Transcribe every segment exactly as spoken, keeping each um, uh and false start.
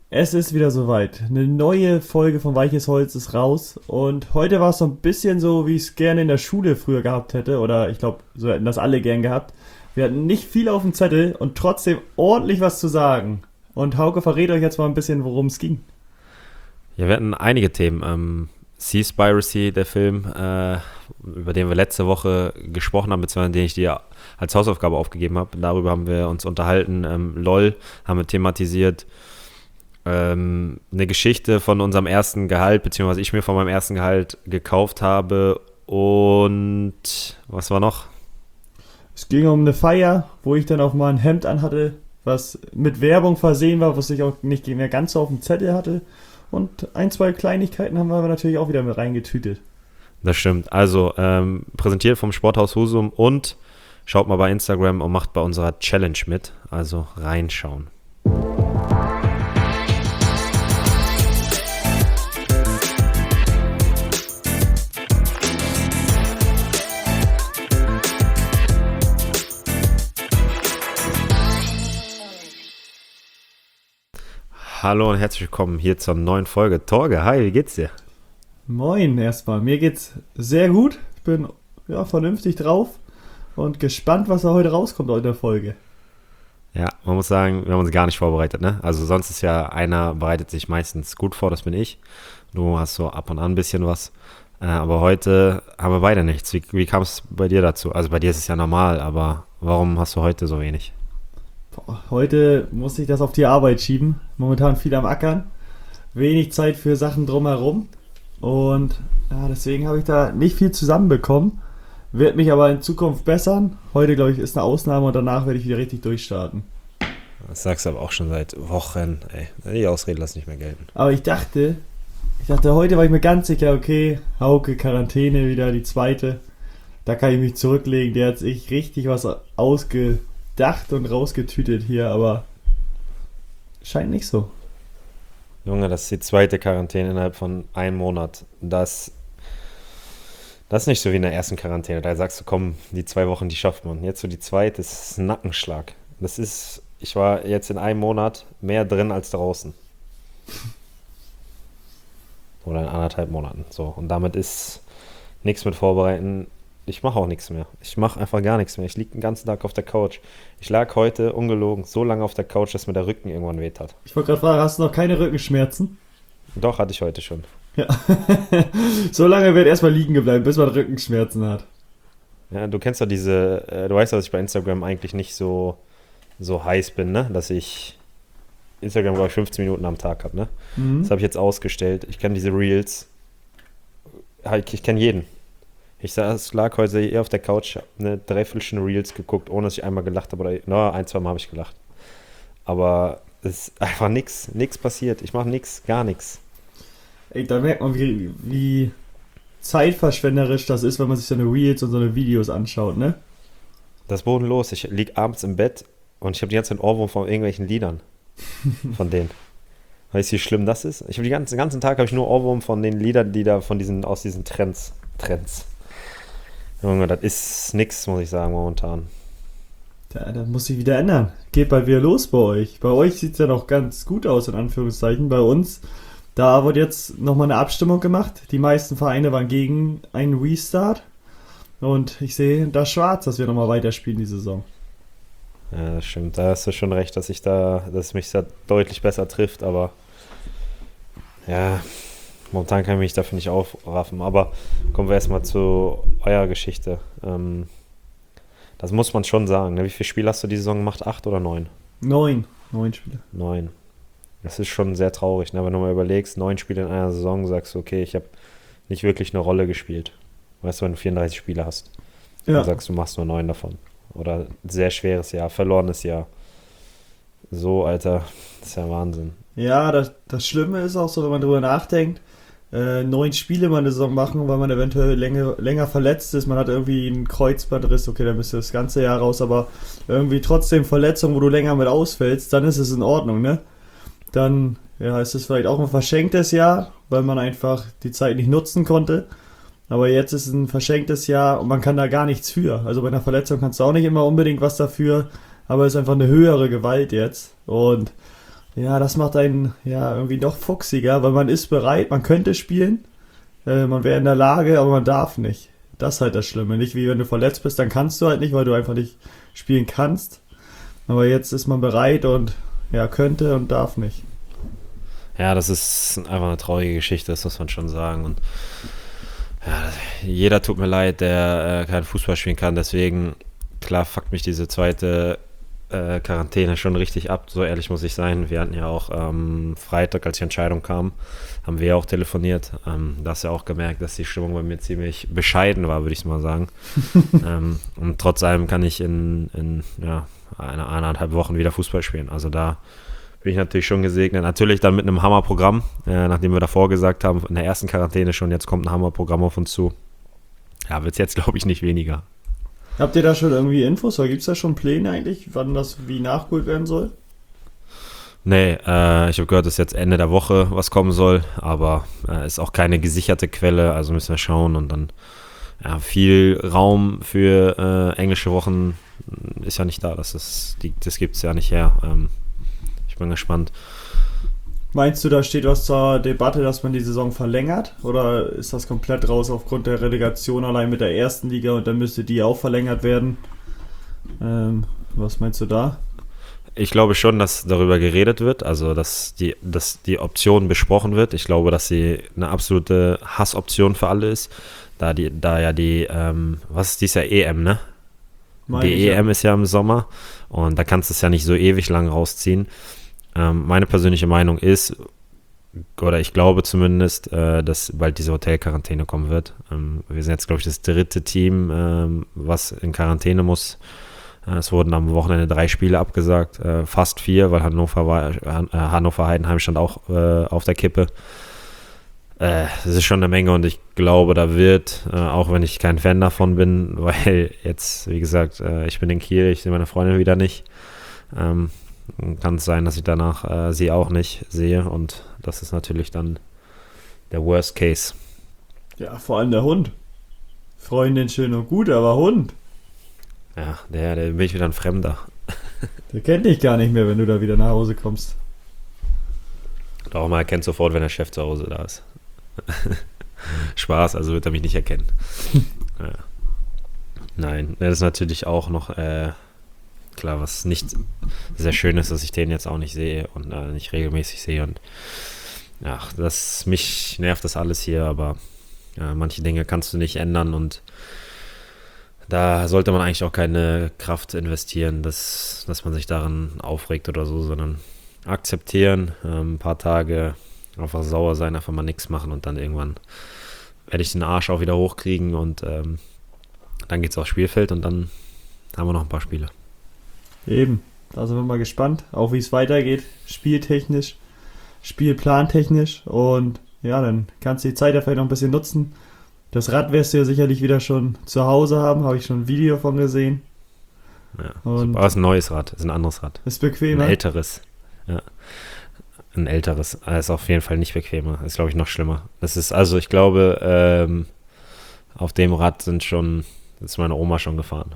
Es ist wieder soweit. Eine neue Folge von Weiches Holz ist raus. Und heute war es so ein bisschen so, wie ich es gerne in der Schule früher gehabt hätte. Oder ich glaube, so hätten das alle gern gehabt. Wir hatten nicht viel auf dem Zettel und trotzdem ordentlich was zu sagen. Und Hauke verrät euch jetzt mal ein bisschen, worum es ging. Ja, wir hatten einige Themen. Ähm, Seaspiracy, der Film, äh, über den wir letzte Woche gesprochen haben, beziehungsweise den ich dir als Hausaufgabe aufgegeben habe. Darüber haben wir uns unterhalten. Ähm, LOL haben wir thematisiert. Ähm, eine Geschichte von unserem ersten Gehalt, beziehungsweise ich mir von meinem ersten Gehalt gekauft habe. Und was war noch? Es ging um eine Feier, wo ich dann auch mal ein Hemd anhatte, was mit Werbung versehen war, was ich auch nicht mehr ganz so auf dem Zettel hatte. Und ein, zwei Kleinigkeiten haben wir aber natürlich auch wieder mit reingetütet. Das stimmt. Also ähm, präsentiert vom Sporthaus Husum und schaut mal bei Instagram und macht bei unserer Challenge mit. Also reinschauen. Hallo und herzlich willkommen hier zur neuen Folge. Torge, hi, wie geht's dir? Moin erstmal. Mir geht's sehr gut. Ich bin ja, vernünftig drauf und gespannt, was da heute rauskommt in der Folge. Ja, man muss sagen, wir haben uns gar nicht vorbereitet, ne? Also sonst ist ja einer bereitet sich meistens gut vor, das bin ich. Du hast so ab und an ein bisschen was. Äh, aber heute haben wir beide nichts. Wie, wie kam es bei dir dazu? Also bei dir ist es ja normal, aber warum hast du heute so wenig? Boah, heute muss ich das auf die Arbeit schieben. Momentan viel am Ackern. Wenig Zeit für Sachen drumherum. Und ja, deswegen habe ich da nicht viel zusammenbekommen. Wird mich aber in Zukunft bessern. Heute, glaube ich, ist eine Ausnahme und danach werde ich wieder richtig durchstarten. Das sagst du aber auch schon seit Wochen. Ey, die Ausrede lass nicht mehr gelten. Aber ich dachte, ich dachte, heute war ich mir ganz sicher, okay, Hauke, Quarantäne wieder, die zweite. Da kann ich mich zurücklegen. Der hat sich richtig was ausgedacht und rausgetütet hier, aber scheint nicht so. Junge, das ist die zweite Quarantäne innerhalb von einem Monat. Das, das ist nicht so wie in der ersten Quarantäne. Da sagst du, komm, die zwei Wochen, die schafft man. Jetzt so die zweite, das ist ein Nackenschlag. Das ist, ich war jetzt in einem Monat mehr drin als draußen. Oder in anderthalb Monaten. So. Und damit ist nichts mit Vorbereiten. Ich mache auch nichts mehr. Ich mache einfach gar nichts mehr. Ich liege den ganzen Tag auf der Couch. Ich lag heute, ungelogen, so lange auf der Couch, dass mir der Rücken irgendwann weht hat. Ich wollte gerade fragen, hast du noch keine Rückenschmerzen? Doch, hatte ich heute schon. Ja. So lange wird erstmal liegen geblieben, bis man Rückenschmerzen hat. Ja, du kennst doch diese, äh, du weißt, dass ich bei Instagram eigentlich nicht so, so heiß bin, ne? Dass ich Instagram, glaube ich, fünfzehn Minuten am Tag habe, ne? Mhm. Das habe ich jetzt ausgestellt. Ich kenne diese Reels. Ich, ich kenne jeden. Ich saß, lag heute eher auf der Couch, habe eine Dreiviertelstunde Reels geguckt, ohne dass ich einmal gelacht habe. Oder no, ein, zwei Mal habe ich gelacht. Aber es ist einfach nichts, nichts passiert. Ich mache nichts, gar nichts. Ey, da merkt man, wie, wie zeitverschwenderisch das ist, wenn man sich so eine Reels und so eine Videos anschaut, ne? Das ist bodenlos. Ich lieg abends im Bett und ich habe die ganze Zeit einen Ohrwurm von irgendwelchen Liedern von denen. Weißt du, wie schlimm das ist? Ich habe den ganzen, den ganzen Tag habe ich nur Ohrwurm von den Liedern, die da von diesen, aus diesen Trends, Trends. Junge, das ist nix, muss ich sagen, momentan. Ja, das muss sich wieder ändern. Geht bald wieder los bei euch. Bei euch sieht es ja noch ganz gut aus, in Anführungszeichen. Bei uns, da wird jetzt nochmal eine Abstimmung gemacht. Die meisten Vereine waren gegen einen Restart. Und ich sehe da schwarz, dass wir nochmal weiterspielen die Saison. Ja, das stimmt. Da hast du schon recht, dass ich da, dass mich da deutlich besser trifft, aber ja, momentan kann ich mich dafür nicht aufraffen. Aber kommen wir erstmal zu eurer Geschichte. Ähm, das muss man schon sagen. Ne? Wie viele Spiele hast du die Saison gemacht? Acht oder neun? Neun. Neun Spiele. Neun. Das ist schon sehr traurig. Ne? Wenn du mal überlegst, neun Spiele in einer Saison, sagst du, okay, ich habe nicht wirklich eine Rolle gespielt. Weißt du, wenn du vierunddreißig Spiele hast, Ja. dann sagst du, machst nur neun davon. Oder sehr schweres Jahr, verlorenes Jahr. So, Alter, das ist ja Wahnsinn. Ja, das, das Schlimme ist auch so, wenn man drüber nachdenkt, äh, neun Spiele mal eine Saison machen, weil man eventuell länger, länger verletzt ist, man hat irgendwie einen Kreuzbandriss, okay, dann bist du das ganze Jahr raus, aber irgendwie trotzdem Verletzung, wo du länger mit ausfällst, dann ist es in Ordnung, ne? Dann, ja, ist es vielleicht auch ein verschenktes Jahr, weil man einfach die Zeit nicht nutzen konnte. Aber jetzt ist es ein verschenktes Jahr und man kann da gar nichts für. Also bei einer Verletzung kannst du auch nicht immer unbedingt was dafür, aber es ist einfach eine höhere Gewalt jetzt. Und Ja, das macht einen ja irgendwie noch fuchsiger, weil man ist bereit, man könnte spielen, äh, man wäre in der Lage, aber man darf nicht. Das ist halt das Schlimme. Nicht wie wenn du verletzt bist, dann kannst du halt nicht, weil du einfach nicht spielen kannst. Aber jetzt ist man bereit und ja, könnte und darf nicht. Ja, das ist einfach eine traurige Geschichte, das muss man schon sagen. Und ja, jeder tut mir leid, der äh, keinen Fußball spielen kann. Deswegen, klar, fuckt mich diese zweite äh, Quarantäne schon richtig ab. So ehrlich muss ich sein. Wir hatten ja auch ähm, Freitag, als die Entscheidung kam, haben wir ja auch telefoniert. Ähm, da hast du ja auch gemerkt, dass die Stimmung bei mir ziemlich bescheiden war, würde ich mal sagen. ähm, und trotz allem kann ich in, in ja, eine, eineinhalb Wochen wieder Fußball spielen. Also da bin ich natürlich schon gesegnet. Natürlich dann mit einem Hammerprogramm, äh, nachdem wir davor gesagt haben, in der ersten Quarantäne schon, jetzt kommt ein Hammerprogramm auf uns zu. Ja, wird es jetzt, glaube ich, nicht weniger. Habt ihr da schon irgendwie Infos oder gibt es da schon Pläne eigentlich, wann das wie nachgeholt werden soll? Nee, äh, ich habe gehört, dass jetzt Ende der Woche was kommen soll, aber äh, ist auch keine gesicherte Quelle, also müssen wir schauen und dann ja, viel Raum für äh, englische Wochen ist ja nicht da, das, ist, die, das gibt es ja nicht her. Ähm, ich bin gespannt. Meinst du, da steht was zur Debatte, dass man die Saison verlängert? Oder ist das komplett raus aufgrund der Relegation allein mit der ersten Liga und dann müsste die auch verlängert werden? Ähm, was meinst du da? Ich glaube schon, dass darüber geredet wird, also dass die, dass die Option besprochen wird. Ich glaube, dass sie eine absolute Hassoption für alle ist, da, die, da ja die, ähm, was ist dies Jahr, E M, ne? Meine die ich, E ja. M ist ja im Sommer und da kannst du es ja nicht so ewig lang rausziehen. Ähm, meine persönliche Meinung ist, oder ich glaube zumindest, äh, dass bald diese Hotelquarantäne kommen wird. Ähm, wir sind jetzt, glaube ich, das dritte Team, ähm, was in Quarantäne muss. Äh, es wurden am Wochenende drei Spiele abgesagt, äh, fast vier, weil Hannover, war, äh, Hannover Heidenheim stand auch äh, auf der Kippe. Äh, das ist schon eine Menge und ich glaube, da wird, äh, auch wenn ich kein Fan davon bin, weil jetzt, wie gesagt, äh, ich bin in Kiel, ich sehe meine Freundin wieder nicht. Ähm, kann es sein, dass ich danach äh, sie auch nicht sehe und das ist natürlich dann der Worst Case. Ja, vor allem der Hund. Freundin schön und gut, aber Hund. Ja, der, der bin ich wieder ein Fremder. Der kennt dich gar nicht mehr, wenn du da wieder nach Hause kommst. Doch, man erkennt sofort, wenn der Chef zu Hause da ist. Spaß, also wird er mich nicht erkennen. Ja. Nein, das ist natürlich auch noch äh, klar, was nicht sehr schön ist, dass ich den jetzt auch nicht sehe und äh, nicht regelmäßig sehe und ach, das, mich nervt das alles hier, aber ja, manche Dinge kannst du nicht ändern und da sollte man eigentlich auch keine Kraft investieren, dass, dass man sich daran aufregt oder so, sondern akzeptieren, ähm, ein paar Tage einfach sauer sein, einfach mal nichts machen und dann irgendwann werde ich den Arsch auch wieder hochkriegen und ähm, dann geht's aufs Spielfeld und dann haben wir noch ein paar Spiele. Eben, da sind wir mal gespannt, auch wie es weitergeht, spieltechnisch, spielplantechnisch und ja, dann kannst du die Zeit ja vielleicht noch ein bisschen nutzen. Das Rad wirst du ja sicherlich wieder schon zu Hause haben, habe ich schon ein Video von gesehen. Ja, und aber es ist ein neues Rad, es ist ein anderes Rad. Ist bequemer? Ein älteres. Ja. Ein älteres. Das ist auf jeden Fall nicht bequemer. Das ist, glaube ich, noch schlimmer. Das ist, also ich glaube, ähm, auf dem Rad sind schon, ist meine Oma schon gefahren.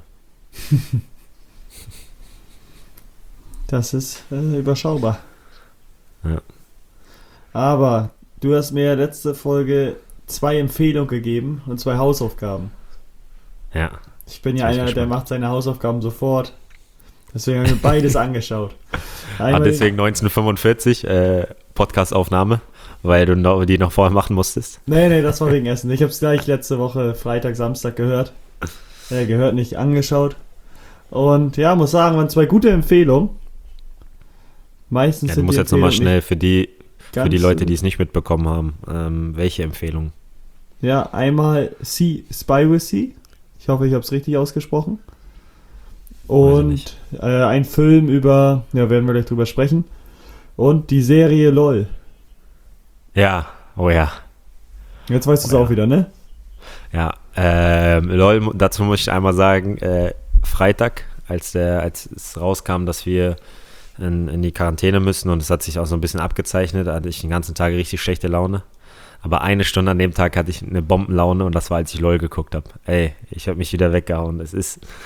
Das ist äh, überschaubar. Ja. Aber du hast mir letzte Folge zwei Empfehlungen gegeben und zwei Hausaufgaben. Ja. Ich bin ja Bin ich einer, der gespannt. macht seine Hausaufgaben sofort. Deswegen habe ich mir beides angeschaut. Ah, Einmal deswegen neunzehnhundertfünfundvierzig äh, Podcast-Aufnahme, weil du noch, die noch vorher machen musstest. Nee, nee, das war wegen Essen. Ich habe es gleich letzte Woche Freitag, Samstag gehört. Äh, gehört nicht, angeschaut. Und ja, muss sagen, waren zwei gute Empfehlungen. Meistens Ja, du sind musst die jetzt nochmal Empfehlungen schnell für die, für ganz die Leute, so- die es nicht mitbekommen haben, ähm, welche Empfehlungen? Ja, einmal Sea Spiracy. Ich hoffe, ich habe es richtig ausgesprochen. Weiß ich Und nicht. äh, ein Film über, ja, werden wir gleich drüber sprechen. Und die Serie LOL. Ja, oh ja. Jetzt weißt du es Oh ja. auch wieder, ne? Ja, ähm, lol, dazu muss ich einmal sagen, äh, Freitag, als, der, als es rauskam, dass wir in, in die Quarantäne müssen und es hat sich auch so ein bisschen abgezeichnet, da hatte ich den ganzen Tag richtig schlechte Laune. Aber eine Stunde an dem Tag hatte ich eine Bombenlaune und das war, als ich LOL geguckt habe. Ey, ich habe mich wieder weggehauen. Es ist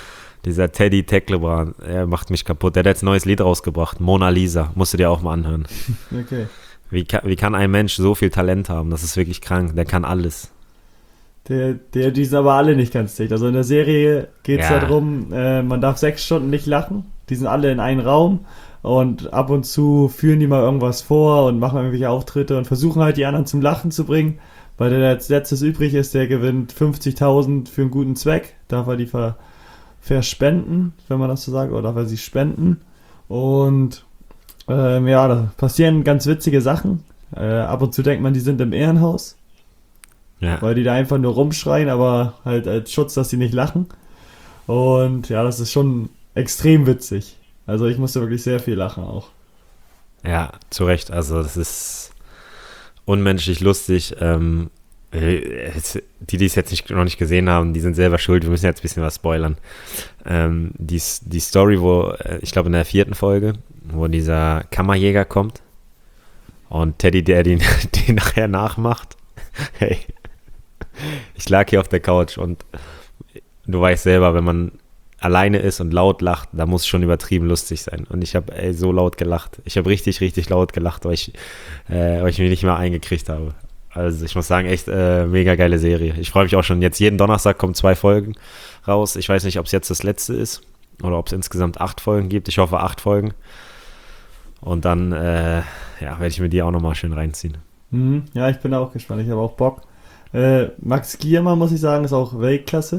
Dieser Teddy Tecklebrand, er macht mich kaputt. Der hat jetzt ein neues Lied rausgebracht, Mona Lisa. Musst du dir auch mal anhören. Okay. Wie kann, wie kann ein Mensch so viel Talent haben? Das ist wirklich krank. Der kann alles. Der, der, die sind aber alle nicht ganz dicht. Also in der Serie geht es Ja. ja darum, äh, man darf sechs Stunden nicht lachen. Die sind alle in einem Raum und ab und zu führen die mal irgendwas vor und machen irgendwelche Auftritte und versuchen halt die anderen zum Lachen zu bringen. Weil der als letztes übrig ist, der gewinnt fünfzigtausend für einen guten Zweck. Darf er die ver, verspenden, wenn man das so sagt, oder darf er sie spenden. Und ähm, ja, da passieren ganz witzige Sachen. Äh, ab und zu denkt man, die sind im Ehrenhaus. Ja. Weil die da einfach nur rumschreien, aber halt als Schutz, dass sie nicht lachen. Und ja, das ist schon extrem witzig. Also ich musste wirklich sehr viel lachen auch. Ja, zu Recht. Also das ist unmenschlich lustig. Ähm, äh, es- die, die es jetzt nicht, noch nicht gesehen haben, die sind selber schuld. Wir müssen jetzt ein bisschen was spoilern. Ähm, die, die Story, wo, äh, ich glaube in der vierten Folge, wo dieser Kammerjäger kommt und Teddy, der den, den nachher nachmacht. Hey, ich lag hier auf der Couch und du weißt selber, wenn man alleine ist und laut lacht, da muss schon übertrieben lustig sein. Und ich habe so laut gelacht. Ich habe richtig, richtig laut gelacht, weil ich, äh, weil ich mich nicht mehr eingekriegt habe. Also ich muss sagen, echt äh, mega geile Serie. Ich freue mich auch schon. Jetzt jeden Donnerstag kommen zwei Folgen raus. Ich weiß nicht, ob es jetzt das letzte ist oder ob es insgesamt acht Folgen gibt. Ich hoffe acht Folgen. Und dann äh, ja, werde ich mir die auch nochmal schön reinziehen. Mhm. Ja, ich bin auch gespannt. Ich habe auch Bock. Äh, Max Giermann, muss ich sagen, ist auch Weltklasse.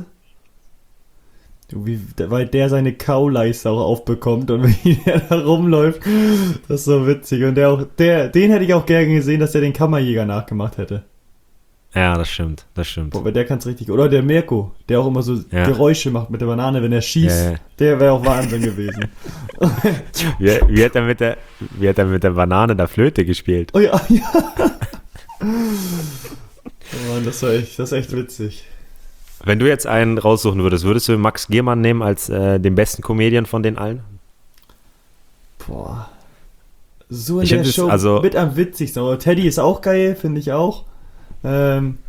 Du, Wie, weil der seine Kauleiste auch aufbekommt und wie er da rumläuft, das ist so witzig. Und der auch, der, den hätte ich auch gerne gesehen, dass der den Kammerjäger nachgemacht hätte. Ja, das stimmt, das stimmt. Boah, weil der kann es richtig. Oder der Mirko, der auch immer so Ja. Geräusche macht mit der Banane, wenn er schießt. Ja, ja. Der wäre auch Wahnsinn gewesen. Wie, wie, hat er mit der, wie hat er mit der Banane der Flöte gespielt? Oh ja, ja. Oh Mann, das war echt, das ist echt witzig. Wenn du jetzt einen raussuchen würdest, würdest du Max Giermann nehmen als äh, den besten Comedian von den allen? Boah. So in Ich der find es, Show also- mit am witzigsten. Aber Teddy ist auch geil, finde ich auch. Ähm,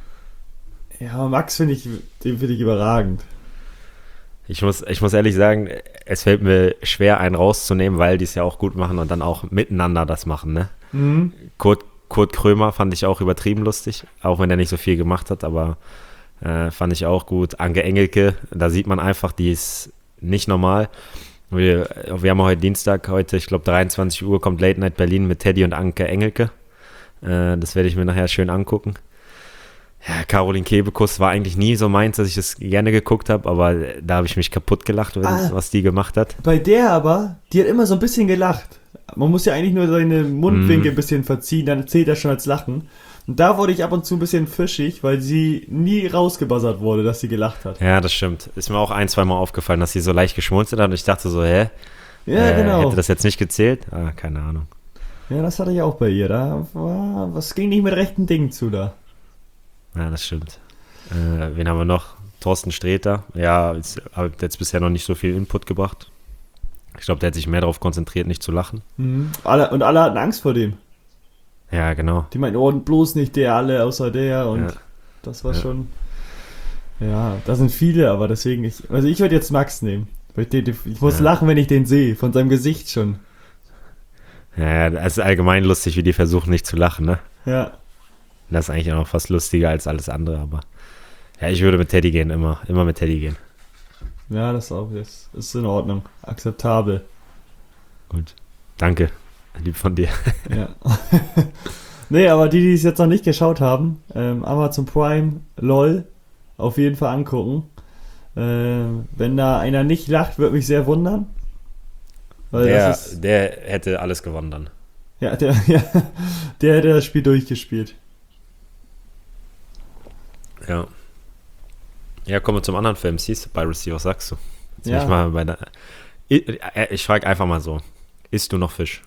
ja, aber Max finde ich, den finde ich überragend. Ich muss, ich muss ehrlich sagen, es fällt mir schwer, einen rauszunehmen, weil die es ja auch gut machen und dann auch miteinander das machen, ne? Mhm. Kurt, Kurt Krömer fand ich auch übertrieben lustig, auch wenn er nicht so viel gemacht hat, aber äh, fand ich auch gut. Anke Engelke, da sieht man einfach, die ist nicht normal. Wir, wir haben heute Dienstag, heute, ich glaube dreiundzwanzig Uhr kommt Late Night Berlin mit Teddy und Anke Engelke. Äh, das werde ich mir nachher schön angucken. Ja, Caroline Kebekus war eigentlich nie so meins, dass ich das gerne geguckt habe, aber da habe ich mich kaputt gelacht, wenn- Ah. was die gemacht hat. Bei der aber, die hat immer so ein bisschen gelacht. Man muss ja eigentlich nur seine Mundwinkel Mm. ein bisschen verziehen, dann zählt das schon als Lachen. Und da wurde ich ab und zu ein bisschen fischig, weil sie nie rausgebuzzert wurde, dass sie gelacht hat. Ja, das stimmt. Ist mir auch ein, zwei Mal aufgefallen, dass sie so leicht geschmunzelt hat und ich dachte so, hä? Ja, äh, genau. Hätte das jetzt nicht gezählt? Ah, keine Ahnung. Ja, das hatte ich auch bei ihr. Da war, was ging nicht mit rechten Dingen zu da. Ja, das stimmt. Äh, wen haben wir noch? Thorsten Sträter. Ja, jetzt, hat jetzt bisher noch nicht so viel Input gebracht. Ich glaube, der hat sich mehr darauf konzentriert, nicht zu lachen. Mhm. Alle, und alle hatten Angst vor dem. Ja, genau. Die meinten, oh, bloß nicht der, alle außer der. Und Ja. das war Ja. schon. Ja, da sind viele, aber deswegen, ich, also ich würde jetzt Max nehmen. Weil ich, den, ich muss Ja. lachen, wenn ich den sehe, von seinem Gesicht schon. Ja, es ist allgemein lustig, wie die versuchen, nicht zu lachen, ne? Ja. Das ist eigentlich auch noch fast lustiger als alles andere, aber ja, ich würde mit Teddy gehen, immer. Immer mit Teddy gehen. Ja, das auch ist, ist in Ordnung. Akzeptabel. Gut. Danke. Lieb von dir. Ja. Nee, aber die, die es jetzt noch nicht geschaut haben, ähm, Amazon Prime, LOL, auf jeden Fall angucken. Ähm, wenn da einer nicht lacht, würde mich sehr wundern. Weil Der, das ist, der hätte alles gewonnen dann. ja, der, ja, der hätte das Spiel durchgespielt. Ja. Ja, kommen wir zum anderen Film. Seaspiracy, was sagst du? Jetzt bin Ja. ich mal bei der, ich, ich frage einfach mal so. Isst du noch Fisch?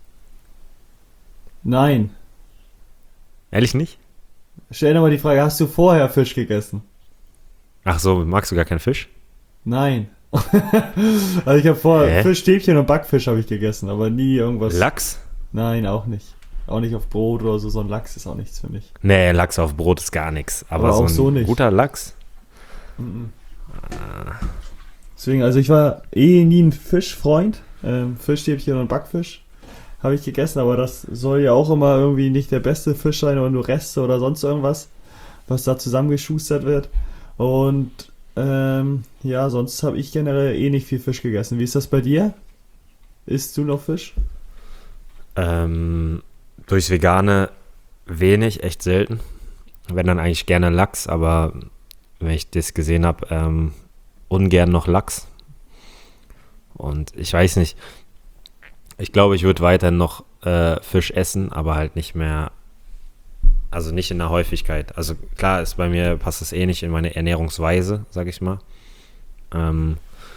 Nein. Ehrlich nicht? Stell dir mal die Frage, hast du vorher Fisch gegessen? Ach so, magst du gar keinen Fisch? Nein. Also ich habe vorher Hä? Fischstäbchen und Backfisch habe ich gegessen, aber nie irgendwas. Lachs? Nein, auch nicht. Auch nicht auf Brot oder so. So ein Lachs ist auch nichts für mich. Nee, Lachs auf Brot ist gar nichts. Aber, Aber so auch ein so nicht. guter Lachs? Mhm. Deswegen, also ich war eh nie ein Fischfreund. Ähm, Fischstäbchen und Backfisch habe ich gegessen, aber das soll ja auch immer irgendwie nicht der beste Fisch sein oder nur Reste oder sonst irgendwas, was da zusammengeschustert wird. Und ähm, ja, sonst habe ich generell eh nicht viel Fisch gegessen. Wie ist das bei dir? Isst du noch Fisch? Ähm, durchs Vegane wenig, echt selten. Wenn dann eigentlich gerne Lachs, aber wenn ich das gesehen habe, ähm, ungern noch Lachs. Und ich weiß nicht, ich glaube, ich würde weiterhin noch äh, Fisch essen, aber halt nicht mehr, also nicht in der Häufigkeit. Also klar, ist bei mir, passt es eh nicht in meine Ernährungsweise, sag ich mal. Ähm,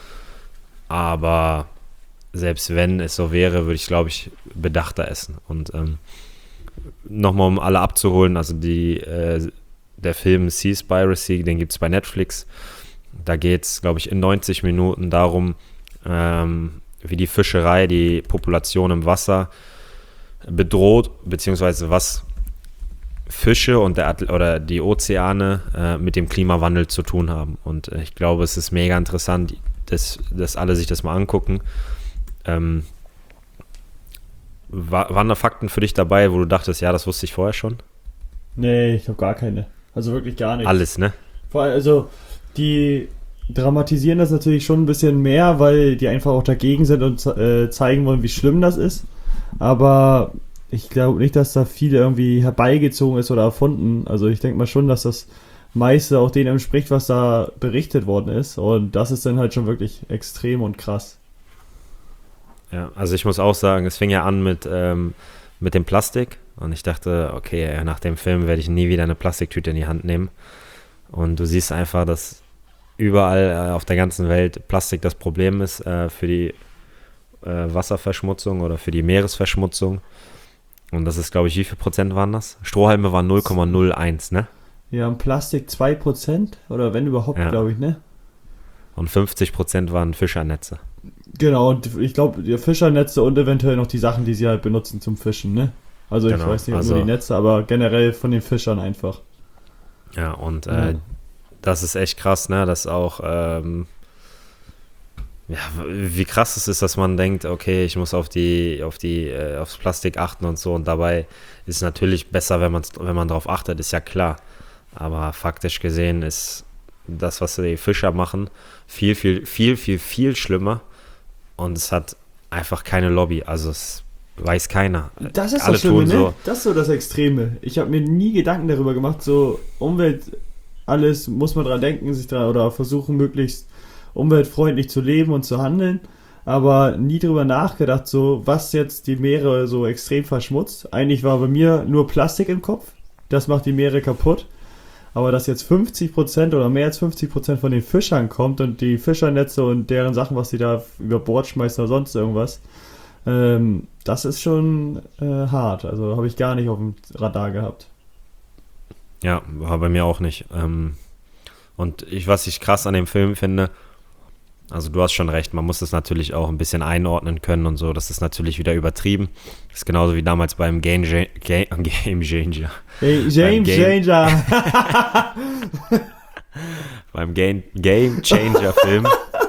aber selbst wenn es so wäre, würde ich, glaube ich, bedachter essen. Und ähm, nochmal, um alle abzuholen, also die, äh, der Film Seaspiracy, den gibt es bei Netflix. Da geht es, glaube ich, in neunzig Minuten darum, ähm, wie die Fischerei die Population im Wasser bedroht, beziehungsweise was Fische und der Atl- oder die Ozeane äh, mit dem Klimawandel zu tun haben. Und äh, ich glaube, es ist mega interessant, dass, dass alle sich das mal angucken. Ähm, war, waren da Fakten für dich dabei, wo du dachtest, ja, das wusste ich vorher schon? Nee, ich habe gar keine. Also wirklich gar nicht. Alles, ne? Vor allem, also die dramatisieren das natürlich schon ein bisschen mehr, weil die einfach auch dagegen sind und äh, zeigen wollen, wie schlimm das ist. Aber ich glaube nicht, dass da viel irgendwie herbeigezogen ist oder erfunden. Also ich denke mal schon, dass das meiste auch dem entspricht, was da berichtet worden ist. Und das ist dann halt schon wirklich extrem und krass. Ja, also ich muss auch sagen, es fing ja an mit, ähm, mit dem Plastik und ich dachte, okay, nach dem Film werde ich nie wieder eine Plastiktüte in die Hand nehmen. Und du siehst einfach, dass überall äh, auf der ganzen Welt Plastik das Problem ist äh, für die äh, Wasserverschmutzung oder für die Meeresverschmutzung. Und das ist, glaube ich, wie viel Prozent waren das? Strohhalme waren null Komma null eins, ne? Ja, und Plastik zwei Prozent oder wenn überhaupt, Ja. glaube ich, ne? Und fünfzig Prozent waren Fischernetze. Genau, und ich glaube, die Fischernetze und eventuell noch die Sachen, die sie halt benutzen zum Fischen, ne? Also ich Genau, weiß nicht, ob also- nur die Netze, aber generell von den Fischern einfach. Ja, und Ja. äh, das ist echt krass, ne? Dass auch, ähm, ja, wie krass es ist, dass man denkt, okay, ich muss auf die, auf die, äh, aufs Plastik achten und so. Und dabei ist es natürlich besser, wenn man, wenn man darauf achtet, ist ja klar. Aber faktisch gesehen ist das, was die Fischer machen, viel, viel, viel, viel, viel schlimmer. Und es hat einfach keine Lobby. Also es weiß keiner. Das ist Alle das Schlimme, tun ne? so. Das ist so das Extreme. Ich habe mir nie Gedanken darüber gemacht, so Umwelt, alles muss man dran denken, sich dran oder versuchen, möglichst umweltfreundlich zu leben und zu handeln, aber nie drüber nachgedacht, so was jetzt die Meere so extrem verschmutzt. Eigentlich war bei mir nur Plastik im Kopf, das macht die Meere kaputt, aber dass jetzt fünfzig Prozent oder mehr als fünfzig Prozent von den Fischern kommt und die Fischernetze und deren Sachen, was sie da über Bord schmeißen oder sonst irgendwas, ähm, das ist schon äh, hart. Also habe ich gar nicht auf dem Radar gehabt. Ja, war bei mir auch nicht. Ähm, und ich, was ich krass an dem Film finde, also du hast schon recht, man muss das natürlich auch ein bisschen einordnen können und so, das ist natürlich wieder übertrieben. Das ist genauso wie damals beim Game, Ja- Game, Game Changer. Hey, James Game- Changer! Beim Game, Game Changer Film.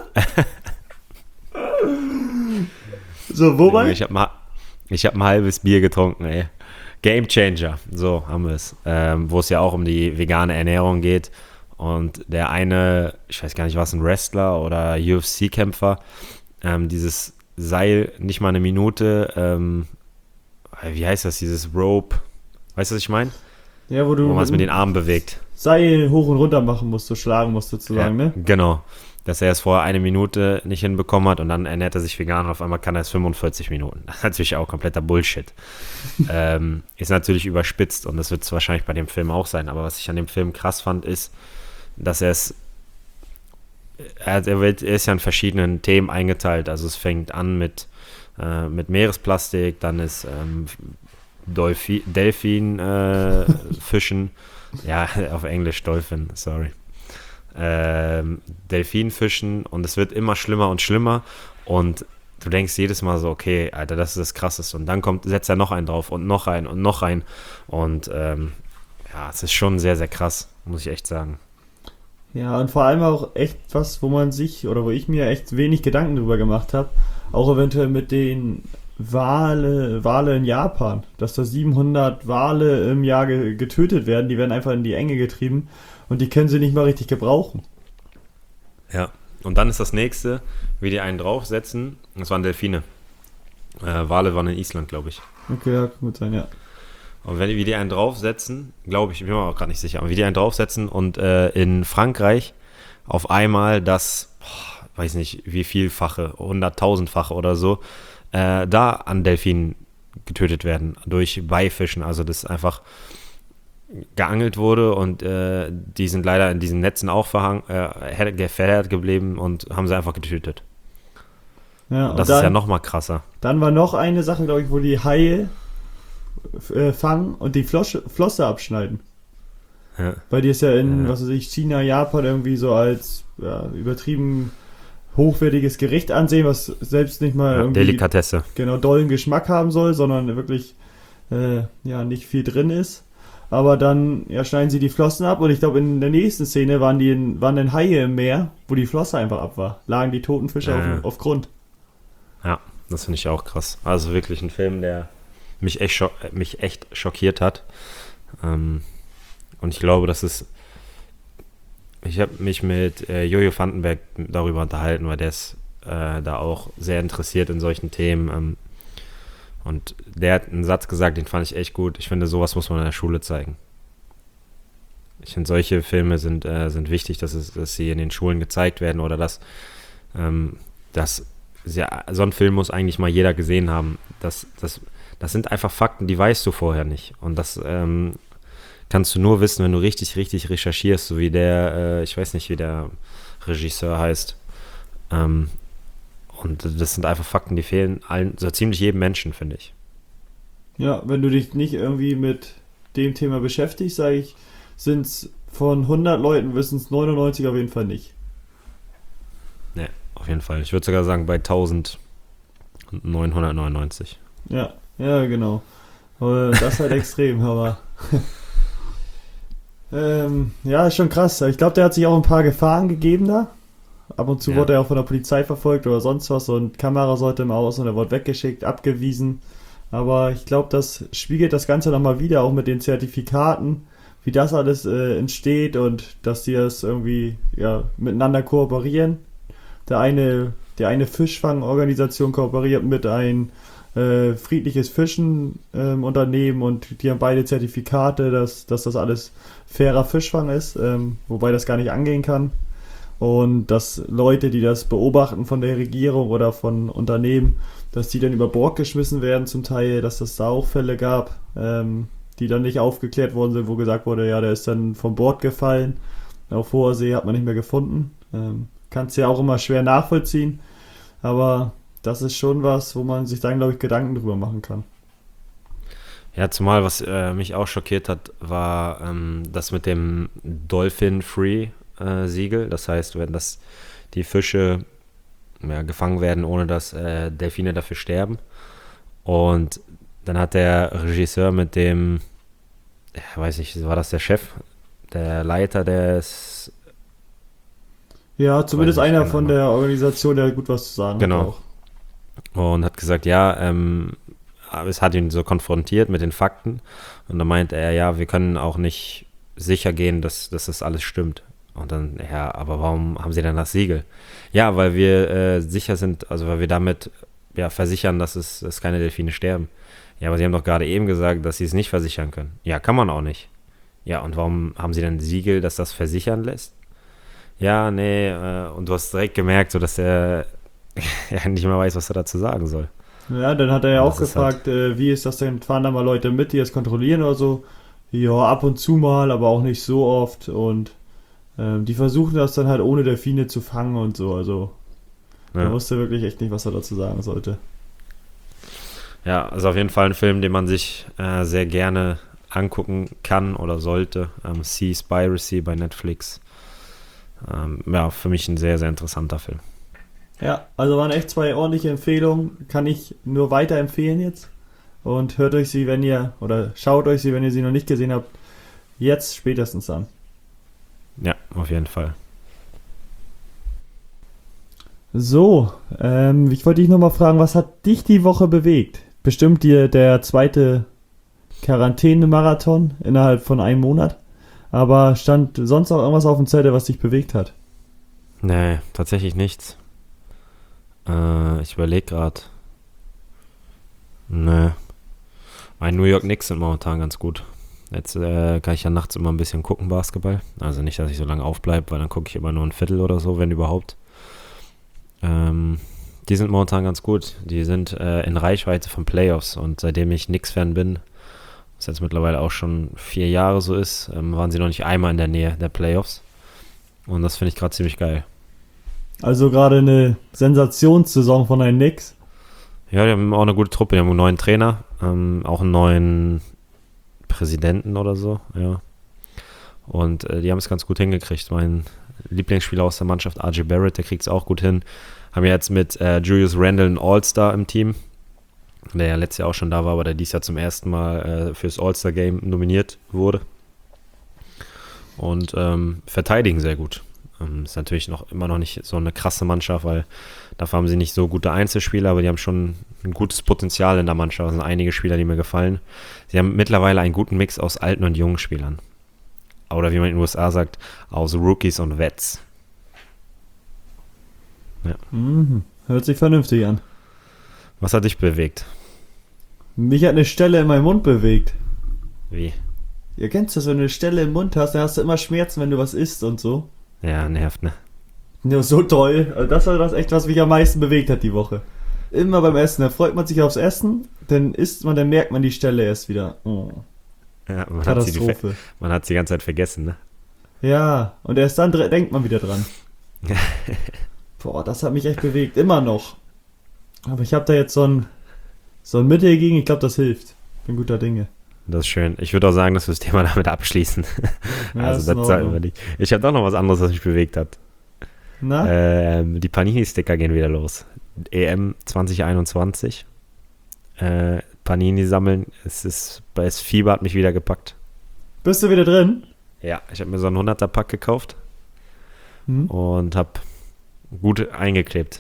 So, wo war Ich habe mal, ich hab ein halbes Bier getrunken, ey. Game Changer, so haben wir es. Ähm, wo es ja auch um die vegane Ernährung geht. Und der eine, ich weiß gar nicht, was, ein Wrestler oder U F C-Kämpfer, ähm, dieses Seil nicht mal eine Minute, ähm, wie heißt das, dieses Rope, weißt du, was ich meine? Ja, wo du Wo man es mit den Armen bewegt. Seil hoch und runter machen musst, so schlagen musst sozusagen, Ja, ne? genau. Dass er es vorher eine Minute nicht hinbekommen hat und dann ernährt er sich vegan und auf einmal kann er es fünfundvierzig Minuten. Das ist natürlich auch kompletter Bullshit. ähm, ist natürlich überspitzt und das wird es wahrscheinlich bei dem Film auch sein. Aber was ich an dem Film krass fand, ist, dass er es, er, er, wird, er ist ja in verschiedenen Themen eingeteilt. Also es fängt an mit, äh, mit Meeresplastik, dann ist ähm, Dolphi, Delfin, äh, Fischen, ja, auf Englisch Dolphin, sorry. Ähm, Delfinfischen und es wird immer schlimmer und schlimmer und du denkst jedes Mal so, okay, Alter, das ist das Krasseste und dann kommt, setzt er noch einen drauf und noch einen und noch einen und ähm, ja, es ist schon sehr, sehr krass, muss ich echt sagen. Ja, und vor allem auch echt was, wo man sich oder wo ich mir echt wenig Gedanken drüber gemacht habe. Auch eventuell mit den Wale, Wale in Japan, dass da siebenhundert Wale im Jahr ge- getötet werden, die werden einfach in die Enge getrieben und die können sie nicht mal richtig gebrauchen. Ja. Und dann ist das nächste, wie die einen draufsetzen, das waren Delfine. Äh, Wale waren in Island, glaube ich. Okay, ja, kann gut sein, ja. Und wenn die, wie die einen draufsetzen, glaube ich, ich bin mir auch gerade nicht sicher, aber wie die einen draufsetzen und äh, in Frankreich auf einmal das, boah, weiß nicht, wie vielfache, hunderttausendfache oder so, äh, da an Delfinen getötet werden durch Beifischen. Also das einfach geangelt wurde und äh, die sind leider in diesen Netzen auch verhang, äh, verheddert geblieben und haben sie einfach getötet. Ja, und und das dann, ist ja noch mal krasser. dann war noch eine Sache, glaube ich, wo die Haie äh, fangen und die Flosse, Flosse abschneiden. Ja. Weil die ist ja in, Ja. was weiß ich, China, Japan irgendwie so als ja, übertrieben hochwertiges Gericht ansehen, was selbst nicht mal Ja, irgendwie Delikatesse. genau dollen Geschmack haben soll, sondern wirklich äh, ja nicht viel drin ist. Aber dann ja, schneiden sie die Flossen ab und ich glaube in der nächsten Szene waren die in, waren dann Haie im Meer, wo die Flosse einfach ab war. Lagen die toten Fische Ja, ja. auf, auf Grund. Ja, das finde ich auch krass. Also wirklich ein Film, der mich echt, schock, mich echt schockiert hat. Ähm, und ich glaube, das ist. Ich habe mich mit äh, Jojo Vandenberg darüber unterhalten, weil der ist äh, da auch sehr interessiert in solchen Themen. Ähm, und der hat einen Satz gesagt, den fand ich echt gut. Ich finde, sowas muss man in der Schule zeigen. Ich finde, solche Filme sind, äh, sind wichtig, dass, es, dass sie in den Schulen gezeigt werden oder dass, ähm, dass ja, so ein Film muss eigentlich mal jeder gesehen haben. Das, das, das sind einfach Fakten, die weißt du vorher nicht. Und das ähm, kannst du nur wissen, wenn du richtig, richtig recherchierst, so wie der, äh, ich weiß nicht, wie der Regisseur heißt. Ähm, und das sind einfach Fakten, die fehlen allen, so ziemlich jedem Menschen, finde ich. Ja, wenn du dich nicht irgendwie mit dem Thema beschäftigst, sage ich, sind es von hundert Leuten, wissen es neunundneunzig auf jeden Fall nicht. Ne, auf jeden Fall. Ich würde sogar sagen bei neunzehnhundertneunundneunzig. Ja, ja, genau. Aber das ist halt extrem, aber ähm, ja, ist schon krass. Ich glaube, der hat sich auch ein paar Gefahren gegeben da. Ab und zu Ja. wurde er auch von der Polizei verfolgt oder sonst was und Kamera sollte im Aus und er wurde weggeschickt, abgewiesen. Aber ich glaube, das spiegelt das Ganze nochmal wieder, auch mit den Zertifikaten, wie das alles äh, entsteht und dass die das irgendwie ja, miteinander kooperieren. Der eine, der eine Fischfangorganisation kooperiert mit ein äh, friedliches Fischen ähm, Unternehmen und die haben beide Zertifikate, dass, dass das alles fairer Fischfang ist, ähm, wobei das gar nicht angehen kann. Und dass Leute, die das beobachten von der Regierung oder von Unternehmen, dass die dann über Bord geschmissen werden zum Teil, dass es da auch Fälle gab, ähm, die dann nicht aufgeklärt worden sind, wo gesagt wurde, ja, der ist dann vom Bord gefallen. Auf hoher See hat man nicht mehr gefunden. Ähm, kannst ja auch immer schwer nachvollziehen, aber das ist schon was, wo man sich dann, glaube ich, Gedanken drüber machen kann. Ja, zumal was äh, mich auch schockiert hat, war ähm, das mit dem Dolphin-Free-Siegel. Das heißt, wenn das die Fische ja, gefangen werden, ohne dass äh, Delfine dafür sterben. Und dann hat der Regisseur mit dem, ja, weiß nicht, war das der Chef, der Leiter des, Ja, zumindest Weiß ich, einer keine von Ahnung. der Organisation, der gut was zu sagen Genau. hat auch. und hat gesagt, ja, ähm, aber es hat ihn so konfrontiert mit den Fakten. Und dann meinte er, ja, wir können auch nicht sicher gehen, dass, dass das alles stimmt. Und dann, ja, aber warum haben sie denn das Siegel? Ja, weil wir äh, sicher sind, also weil wir damit ja, versichern, dass, es, dass keine Delfine sterben. Ja, aber sie haben doch gerade eben gesagt, dass sie es nicht versichern können. Ja, kann man auch nicht. Ja, und warum haben sie denn ein Siegel, das das versichern lässt? Ja, nee, äh, und du hast direkt gemerkt, so dass er ja, nicht mehr weiß, was er dazu sagen soll. Ja, dann hat er ja Und auch das ist gefragt, äh, wie ist das denn, fahren da mal Leute mit, die das kontrollieren oder so? Ja, ab und zu mal, aber auch nicht so oft und ähm, die versuchen das dann halt ohne Delfine zu fangen und so, also Ja. er wusste wirklich echt nicht, was er dazu sagen sollte. Ja, also auf jeden Fall ein Film, den man sich äh, sehr gerne angucken kann oder sollte. Ähm, Seaspiracy bei Netflix. Ähm, ja, für mich ein sehr, sehr interessanter Film. Ja, also waren echt zwei ordentliche Empfehlungen, kann ich nur weiterempfehlen jetzt und hört euch sie, wenn ihr, oder schaut euch sie, wenn ihr sie noch nicht gesehen habt, jetzt spätestens an. Ja, auf jeden Fall. So, ähm, ich wollte dich nochmal fragen, was hat dich die Woche bewegt? Bestimmt dir der zweite Quarantäne-Marathon innerhalb von einem Monat. Aber stand sonst auch irgendwas auf dem Zettel, was dich bewegt hat? Nee, tatsächlich nichts. Äh, ich überlege gerade. Nee. Mein New York Knicks sind momentan ganz gut. Jetzt äh, kann ich ja nachts immer ein bisschen gucken, Basketball. Also nicht, dass ich so lange aufbleibe, weil dann gucke ich immer nur ein Viertel oder so, wenn überhaupt. Ähm, die sind momentan ganz gut. Die sind äh, in Reichweite von Playoffs. Und seitdem ich Knicks-Fan bin, was jetzt mittlerweile auch schon vier Jahre so ist, ähm, waren sie noch nicht einmal in der Nähe der Playoffs. Und das finde ich gerade ziemlich geil. Also gerade eine Sensationssaison von den Knicks. Ja, die haben auch eine gute Truppe. Die haben einen neuen Trainer, ähm, auch einen neuen Präsidenten oder so, ja. Und äh, die haben es ganz gut hingekriegt. Mein Lieblingsspieler aus der Mannschaft, R J Barrett, der kriegt es auch gut hin. Haben ja jetzt mit äh, Julius Randle einen All-Star im Team, der ja letztes Jahr auch schon da war, aber der dieses Jahr zum ersten Mal äh, fürs All-Star-Game nominiert wurde. Und ähm, verteidigen sehr gut. Ähm, ist natürlich noch immer noch nicht so eine krasse Mannschaft, weil dafür haben sie nicht so gute Einzelspieler, aber die haben schon ein gutes Potenzial in der Mannschaft. Es sind einige Spieler, die mir gefallen. Sie haben mittlerweile einen guten Mix aus alten und jungen Spielern. Oder wie man in den U S A sagt, aus Rookies und Vets. Ja. Mhm. Hört sich vernünftig an. Was hat dich bewegt? Mich hat eine Stelle in meinem Mund bewegt. Wie? Ihr kennt das, wenn du eine Stelle im Mund hast, dann hast du immer Schmerzen, wenn du was isst und so. Ja, nervt, ne? Ja, so toll. Also das war das echt, was mich am meisten bewegt hat die Woche. Immer beim Essen, da freut man sich aufs Essen, dann isst man, dann merkt man die Stelle erst wieder. Oh. Ja, man, hat sie die, Katastrophe. man hat sie die ganze Zeit vergessen, ne? Ja, und erst dann dr- denkt man wieder dran. Boah, das hat mich echt bewegt, immer noch. Aber ich habe da jetzt so ein, so ein Mittel gegen, ich glaube, das hilft. Bin guter Dinge. Das ist schön. Ich würde auch sagen, dass wir das Thema damit abschließen. Ja, also ist in das sollten Ordnung. wir nicht. Ich habe doch noch was anderes, was mich bewegt hat. Na? Ähm, die Panini-Sticker gehen wieder los. E M zwanzig einundzwanzig. Äh, Panini sammeln. Es ist, das Fieber hat mich wieder gepackt. Bist du wieder drin? Ja, ich habe mir so einen hunderter-Pack gekauft Hm? und habe gut eingeklebt.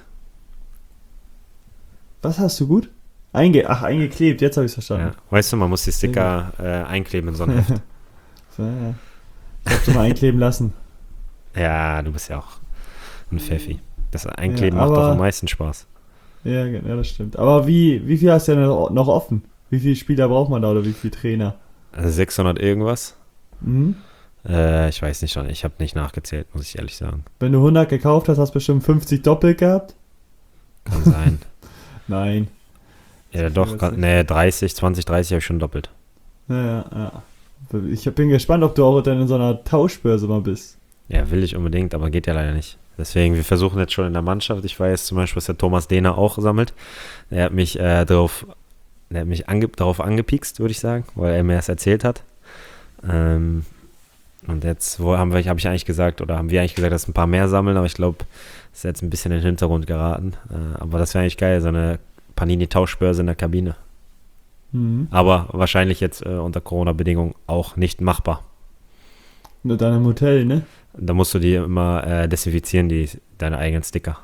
Was hast du gut? Einge Ach, eingeklebt, jetzt habe ich es verstanden. Ja. Weißt du, man muss die Sticker äh, einkkleben in so ein Heft. So, ja. Ich habe schon mal einkleben lassen. Ja, du bist ja auch ein Pfeffi. Das Einkleben Ja, macht doch aber- am meisten Spaß. Ja, ge- ja, das stimmt. Aber wie, wie viel hast du denn noch offen? Wie viele Spieler braucht man da oder wie viele Trainer? Also sechshundert irgendwas. Mhm. Äh, ich weiß nicht schon. Ich habe nicht nachgezählt, muss ich ehrlich sagen. Wenn du hundert gekauft hast, hast du bestimmt fünfzig doppelt gehabt? Kann sein. Nein. Ja, Ich doch. weiß Kann, nicht. nee, dreißig, zwanzig, dreißig habe ich schon doppelt. Ja, ja, ja. Ich bin gespannt, ob du auch dann in so einer Tauschbörse mal bist. Ja, will ich unbedingt, aber geht ja leider nicht. Deswegen, wir versuchen jetzt schon in der Mannschaft. Ich weiß zum Beispiel, was der Thomas Dehner auch sammelt. Er hat mich äh, darauf, er hat mich ange, darauf angepikst, würde ich sagen, weil er mir das erzählt hat. Ähm, und jetzt wo haben wir, habe ich eigentlich gesagt, oder haben wir eigentlich gesagt, dass ein paar mehr sammeln, aber ich glaube, das ist jetzt ein bisschen in den Hintergrund geraten. Äh, aber das wäre eigentlich geil, so eine Panini-Tauschbörse in der Kabine. Mhm. Aber wahrscheinlich jetzt äh, unter Corona-Bedingungen auch nicht machbar. Nur dann im Hotel, ne? Da musst du die immer äh, desinfizieren, die, deine eigenen Sticker.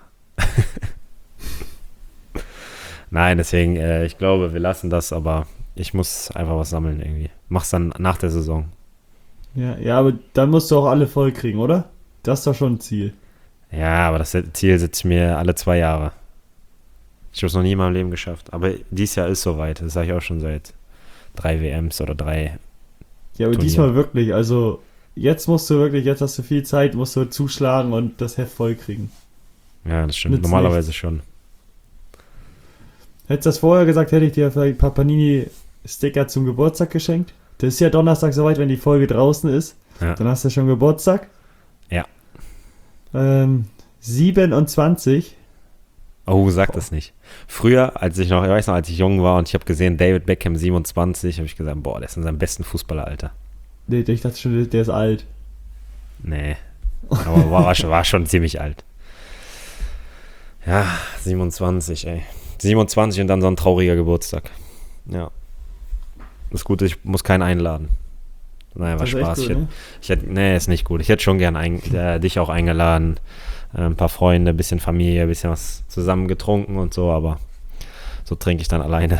Nein, deswegen, äh, ich glaube, wir lassen das, aber ich muss einfach was sammeln irgendwie. Mach's dann nach der Saison. Ja, ja, aber dann musst du auch alle voll kriegen, oder? Das ist doch schon ein Ziel. Ja, aber das Ziel setze ich mir alle zwei Jahre. Ich habe es noch nie in meinem Leben geschafft. Aber dieses Jahr ist soweit. Das sage ich auch schon seit drei W Ms oder drei. Ja, aber Turnier. diesmal wirklich, also jetzt musst du wirklich, jetzt hast du viel Zeit, musst du zuschlagen und das Heft voll kriegen. Ja, das stimmt. Nützt Normalerweise schon. Hättest du das vorher gesagt, hätte ich dir vielleicht ein paar Panini-Sticker zum Geburtstag geschenkt. Das ist ja Donnerstag soweit, wenn die Folge draußen ist. Ja. Dann hast du schon Geburtstag. Ja. Ähm, siebenundzwanzig. Oh, sag das nicht. Früher, als ich noch, ich weiß noch, als ich jung war und ich habe gesehen, David Beckham siebenundzwanzig, habe ich gesagt, boah, der ist in seinem besten Fußballeralter. Nee, ich dachte schon, der ist alt. Nee. Aber war, war, schon, war schon ziemlich alt. Ja, siebenundzwanzig, ey. siebenundzwanzig und dann so ein trauriger Geburtstag. Ja. Das Gute ist, ich muss keinen einladen. Nein, war Das ist echt Spaß. gut, ich hätte, ne? ich hätte, nee, ist nicht gut. Ich hätte schon gern ein, äh, dich auch eingeladen, äh, ein paar Freunde, ein bisschen Familie, ein bisschen was zusammen getrunken und so, aber so trinke ich dann alleine.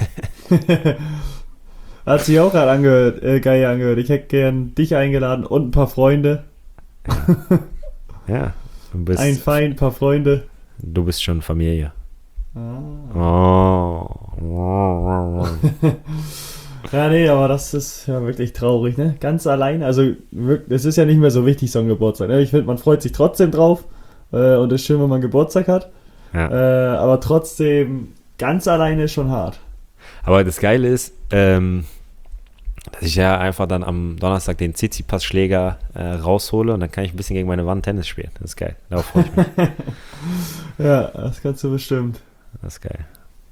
Hat sich auch gerade angehört, äh, geil angehört. Ich hätte gern dich eingeladen und ein paar Freunde. Ja, du bist, Ein Feind, ein paar Freunde. du bist schon Familie. Ah. Oh. Ja, nee, aber das ist ja wirklich traurig, ne? Ganz allein, also wirklich, es ist ja nicht mehr so wichtig, so ein Geburtstag. Ne? Ich finde, man freut sich trotzdem drauf äh, und es ist schön, wenn man Geburtstag hat. Ja. Äh, aber trotzdem, ganz alleine ist schon hart. Aber das Geile ist, ähm, dass ich ja einfach dann am Donnerstag den Tsitsipas-Schläger äh, raushole und dann kann ich ein bisschen gegen meine Wand Tennis spielen. Das ist geil. Darauf freue ich mich. Ja, das kannst du bestimmt. Das ist geil.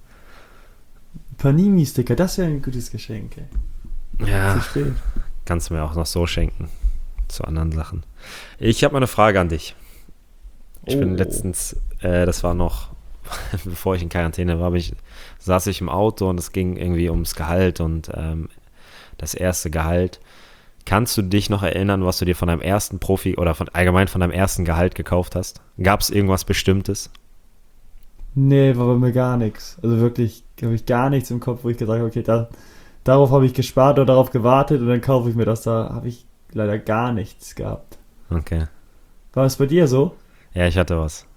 Panini-Sticker, das wäre ein gutes Geschenk, ey. Ja, Zu spät. kannst du mir auch noch so schenken. Zu anderen Sachen. Ich habe mal eine Frage an dich. Ich Oh. bin letztens, äh, das war noch, bevor ich in Quarantäne war, bin ich, saß ich im Auto und es ging irgendwie ums Gehalt und ähm, das erste Gehalt. Kannst du dich noch erinnern, was du dir von deinem ersten Profi oder von allgemein von deinem ersten Gehalt gekauft hast? Gab es irgendwas Bestimmtes? Nee, war bei mir gar nichts. Also wirklich, habe ich gar nichts im Kopf, wo ich gesagt habe, okay, da, darauf habe ich gespart oder darauf gewartet und dann kaufe ich mir das. Da habe ich leider gar nichts gehabt. Okay. War es bei dir so? Ja, ich hatte was.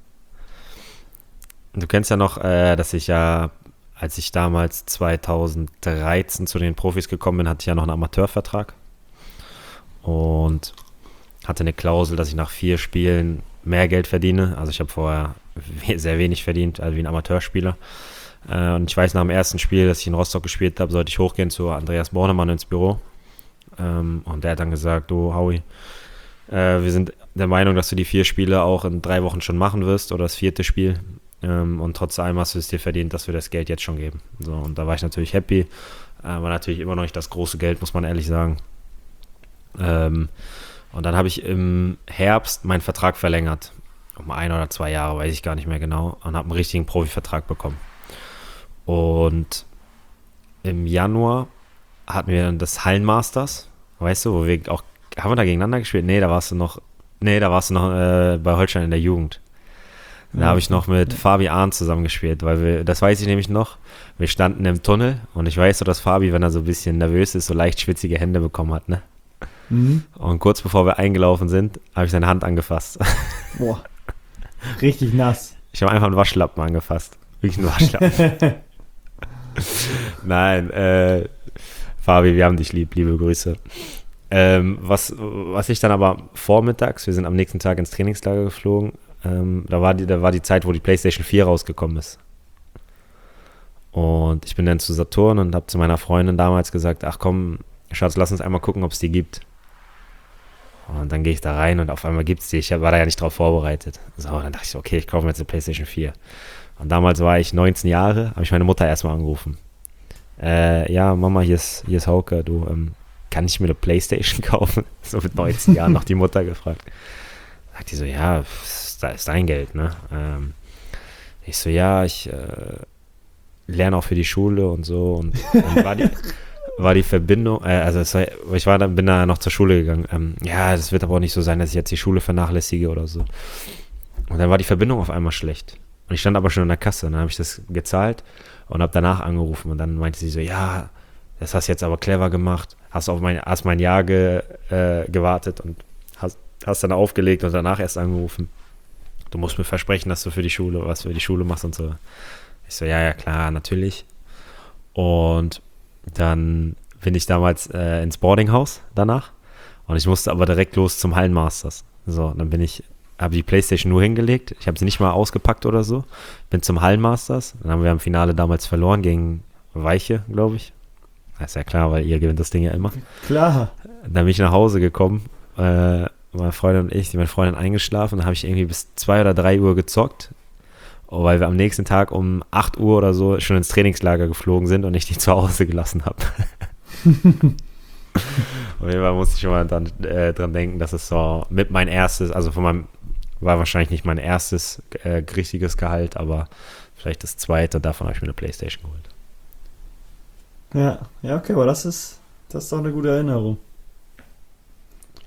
Du kennst ja noch, äh, dass ich ja, als ich damals zweitausenddreizehn zu den Profis gekommen bin, hatte ich ja noch einen Amateurvertrag und hatte eine Klausel, dass ich nach vier Spielen mehr Geld verdiene. Also ich habe vorher we- sehr wenig verdient, also wie ein Amateurspieler. Äh, und ich weiß, nach dem ersten Spiel, das ich in Rostock gespielt habe, sollte ich hochgehen zu Andreas Bornemann ins Büro. Ähm, und der hat dann gesagt, du Howie, äh, wir sind der Meinung, dass du die vier Spiele auch in drei Wochen schon machen wirst oder das vierte Spiel. Ähm, und trotz allem hast du es dir verdient, dass wir das Geld jetzt schon geben. So, und da war ich natürlich happy. Äh, war natürlich immer noch nicht das große Geld, muss man ehrlich sagen. Ähm, und dann habe ich im Herbst meinen Vertrag verlängert. Um ein oder zwei Jahre, weiß ich gar nicht mehr genau. Und habe einen richtigen Profivertrag bekommen. Und im Januar hatten wir dann das Hallenmasters, weißt du, wo wir auch, haben wir da gegeneinander gespielt? Nee, da warst du noch, nee, da warst du noch äh, bei Holstein in der Jugend. Da Ja. habe ich noch mit Fabi Ahn zusammengespielt, weil wir, das weiß ich nämlich noch, wir standen im Tunnel und ich weiß so, dass Fabi, wenn er so ein bisschen nervös ist, so leicht schwitzige Hände bekommen hat, ne? Mhm. Und kurz bevor wir eingelaufen sind, habe ich seine Hand angefasst. Boah. Richtig nass. Ich habe einfach einen Waschlappen angefasst. Wirklich einen Waschlappen. Nein, äh, Fabi, wir haben dich lieb, liebe Grüße. Ähm, was, was ich dann aber vormittags, wir sind am nächsten Tag ins Trainingslager geflogen, ähm, da, war die, da war die Zeit, wo die PlayStation vier rausgekommen ist. Und ich bin dann zu Saturn und habe zu meiner Freundin damals gesagt, ach komm, Schatz, lass uns einmal gucken, ob es die gibt. Und dann gehe ich da rein und auf einmal gibt es die. Ich war da ja nicht drauf vorbereitet. So, und dann dachte ich so, okay, ich kaufe mir jetzt eine PlayStation vier. Und damals war ich neunzehn Jahre, habe ich meine Mutter erstmal angerufen. Äh, ja, Mama, hier ist, hier ist Hauke, du, ähm, kann ich mir eine PlayStation kaufen? So mit neunzehn Jahren noch die Mutter gefragt. Sagt die so, ja, da ist dein Geld, ne? Ähm, ich so, ja, ich äh, lerne auch für die Schule und so. Und dann war die, war die Verbindung, äh, also es war, ich war dann, bin da noch zur Schule gegangen. Ähm, ja, das wird aber auch nicht so sein, dass ich jetzt die Schule vernachlässige oder so. Und dann war die Verbindung auf einmal schlecht. Und ich stand aber schon in der Kasse. Und dann habe ich das gezahlt und habe danach angerufen. Und dann meinte sie so, ja, das hast du jetzt aber clever gemacht. Hast auf mein, hast mein Jahr ge, äh, gewartet und hast, hast dann aufgelegt und danach erst angerufen. Du musst mir versprechen, dass du für die Schule, was für die Schule machst und so. Ich so, ja, ja, klar, natürlich. Und dann bin ich damals äh, ins Boardinghaus danach. Und ich musste aber direkt los zum Hallenmasters. So, dann bin ich, habe die Playstation nur hingelegt. Ich habe sie nicht mal ausgepackt oder so. Bin zum Hallenmasters. Dann haben wir im Finale damals verloren gegen Weiche, glaube ich. Das ist ja klar, weil ihr gewinnt das Ding ja immer. Klar. Dann bin ich nach Hause gekommen. Äh, meine Freundin und ich, meine Freundin eingeschlafen. Dann habe ich irgendwie bis zwei oder drei Uhr gezockt. Weil wir am nächsten Tag um acht Uhr oder so schon ins Trainingslager geflogen sind und ich die zu Hause gelassen habe. Auf jeden Fall musste ich schon mal dann, äh, dran denken, dass es so mit mein erstes, also von meinem, war wahrscheinlich nicht mein erstes äh, richtiges Gehalt, aber vielleicht das zweite, davon habe ich mir eine Playstation geholt. Ja, ja, okay, aber das ist, das ist doch eine gute Erinnerung.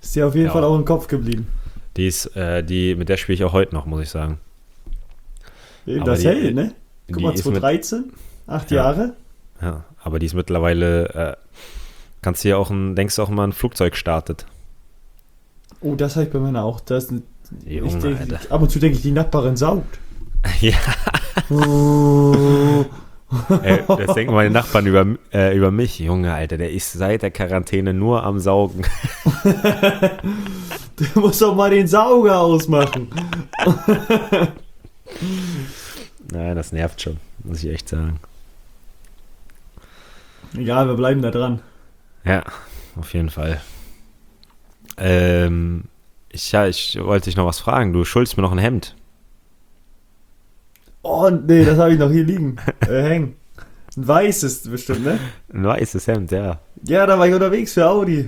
Ist dir auf jeden Ja. Fall auch im Kopf geblieben. Die ist, äh, die, mit der spiele ich auch heute noch, muss ich sagen. Eben, Aber das die- hält, ne? Guck die mal, ist mit- zwanzig dreizehn, acht Ja. Jahre. Ja, aber die ist mittlerweile, äh, kannst du ja auch ein, denkst du auch mal, ein Flugzeug startet. Oh, das habe ich bei meiner auch. Das ist ein, Junge, ich denk, Alter. ab und zu denke ich, die Nachbarin saugt. Ja, Oh. ey, das denken meine Nachbarn über, äh, über mich. Junge, Alter, der ist seit der Quarantäne nur am Saugen. Du musst doch mal den Sauger ausmachen. Nein, das nervt schon, muss ich echt sagen. Egal, wir bleiben da dran. Ja, auf jeden Fall. Ähm, ich, ja, ich wollte dich noch was fragen. Du schuldest mir noch ein Hemd. Oh, nee, das habe ich noch hier liegen. Äh, hängen. Ein weißes bestimmt, ne? Ein weißes Hemd, ja. Ja, da war ich unterwegs für Audi.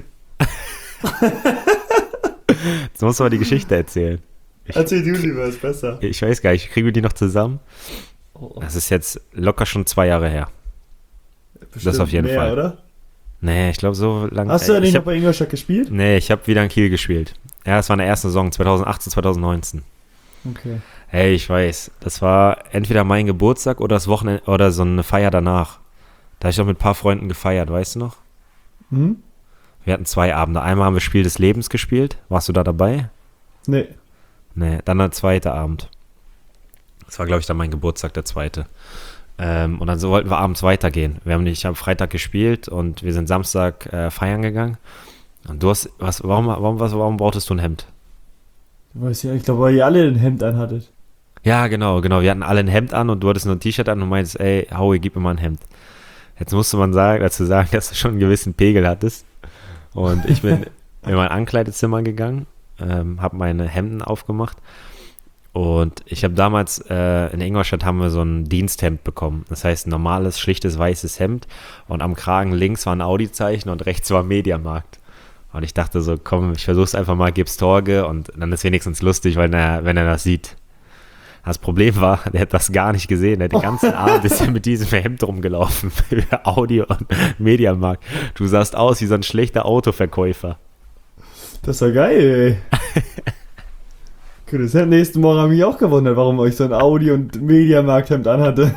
Jetzt musst du mal die Geschichte erzählen. Erzähl du lieber, ist besser. Ich weiß gar nicht, kriegen wir die noch zusammen? Oh, Das ist jetzt locker schon zwei Jahre her. bestimmt auf jeden mehr, Fall. Oder? Nee, ich glaube so lange. Hast du ja ich nicht noch hab, bei Ingolstadt gespielt? Nee, ich habe wieder in Kiel gespielt. Ja, das war in der ersten Saison, zwanzig achtzehn, zwanzig neunzehn. Okay. Hey, ich weiß, das war entweder mein Geburtstag oder das Wochenende oder so eine Feier danach. Da habe ich doch mit ein paar Freunden gefeiert, weißt du noch? Hm? Wir hatten zwei Abende. Einmal haben wir Spiel des Lebens gespielt. Warst du da dabei? Nee. Nee, dann der zweite Abend. Das war, glaube ich, dann mein Geburtstag, der zweite. Ähm, und dann so wollten wir abends weitergehen. Wir haben nicht am Freitag gespielt und wir sind Samstag äh, feiern gegangen. Und du hast, was, warum, warum, was, warum brauchtest du ein Hemd? Weiß ja, ich glaube, weil ihr alle ein Hemd anhattet. Ja, genau, genau. Wir hatten alle ein Hemd an und du hattest nur ein T-Shirt an und meintest, ey, Howie, gib mir mal ein Hemd. Jetzt musste man sagen, dazu sagen, dass du schon einen gewissen Pegel hattest. Und ich bin in mein Ankleidezimmer gegangen, ähm, habe meine Hemden aufgemacht und ich habe damals, äh, in Ingolstadt haben wir so ein Diensthemd bekommen. Das heißt, ein normales, schlichtes, weißes Hemd und am Kragen links war ein Audi-Zeichen und rechts war Mediamarkt. Und ich dachte so, komm, ich versuch's einfach mal, gib's Torge und dann ist wenigstens lustig, weil er, wenn er das sieht. Das Problem war, der hat das gar nicht gesehen. Der hat den ganzen Abend ist er mit diesem Hemd rumgelaufen für Audio und Mediamarkt. Du sahst aus wie so ein schlechter Autoverkäufer. Das war geil, ey. Gut, das hätte nächsten Morgen habe ich mich auch gewundert, warum euch so ein Audi- und Mediamarkt-Hemd anhatte.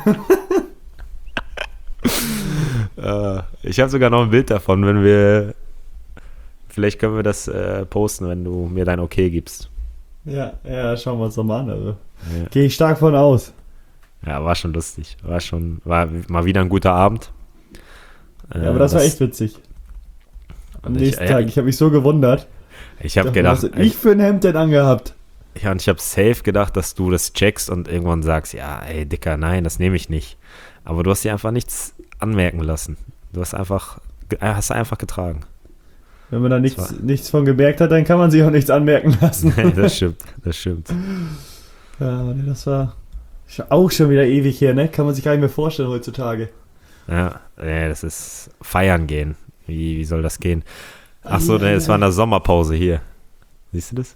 Äh, ich habe sogar noch ein Bild davon, wenn wir. Vielleicht können wir das äh, posten, wenn du mir dein Okay gibst. Ja, ja, schauen wir uns doch mal an. Also. Ja. Gehe ich stark von aus. Ja, war schon lustig. War schon, war mal wieder ein guter Abend. Äh, Ja, aber das, war echt witzig. Am ich- nächsten äh, Tag, ich habe mich so gewundert. Ich habe Dachte, gedacht, was hab ich für ein Hemd denn angehabt? ja, und ich habe safe gedacht, dass du das checkst und irgendwann sagst, ja, ey, Dicker, nein, das nehme ich nicht. Aber du hast dir einfach nichts anmerken lassen. Du hast einfach, ge- äh, hast einfach getragen. Wenn man da Das nichts, nichts von gemerkt hat, dann kann man sich auch nichts anmerken lassen. Das stimmt, das stimmt. Ja, aber nee, das war sch- auch schon wieder ewig her, ne? Kann man sich gar nicht mehr vorstellen heutzutage. Ja, nee, das ist feiern gehen. Wie, wie soll das gehen? Ach so, nee, es war in der Sommerpause hier. Siehst du das?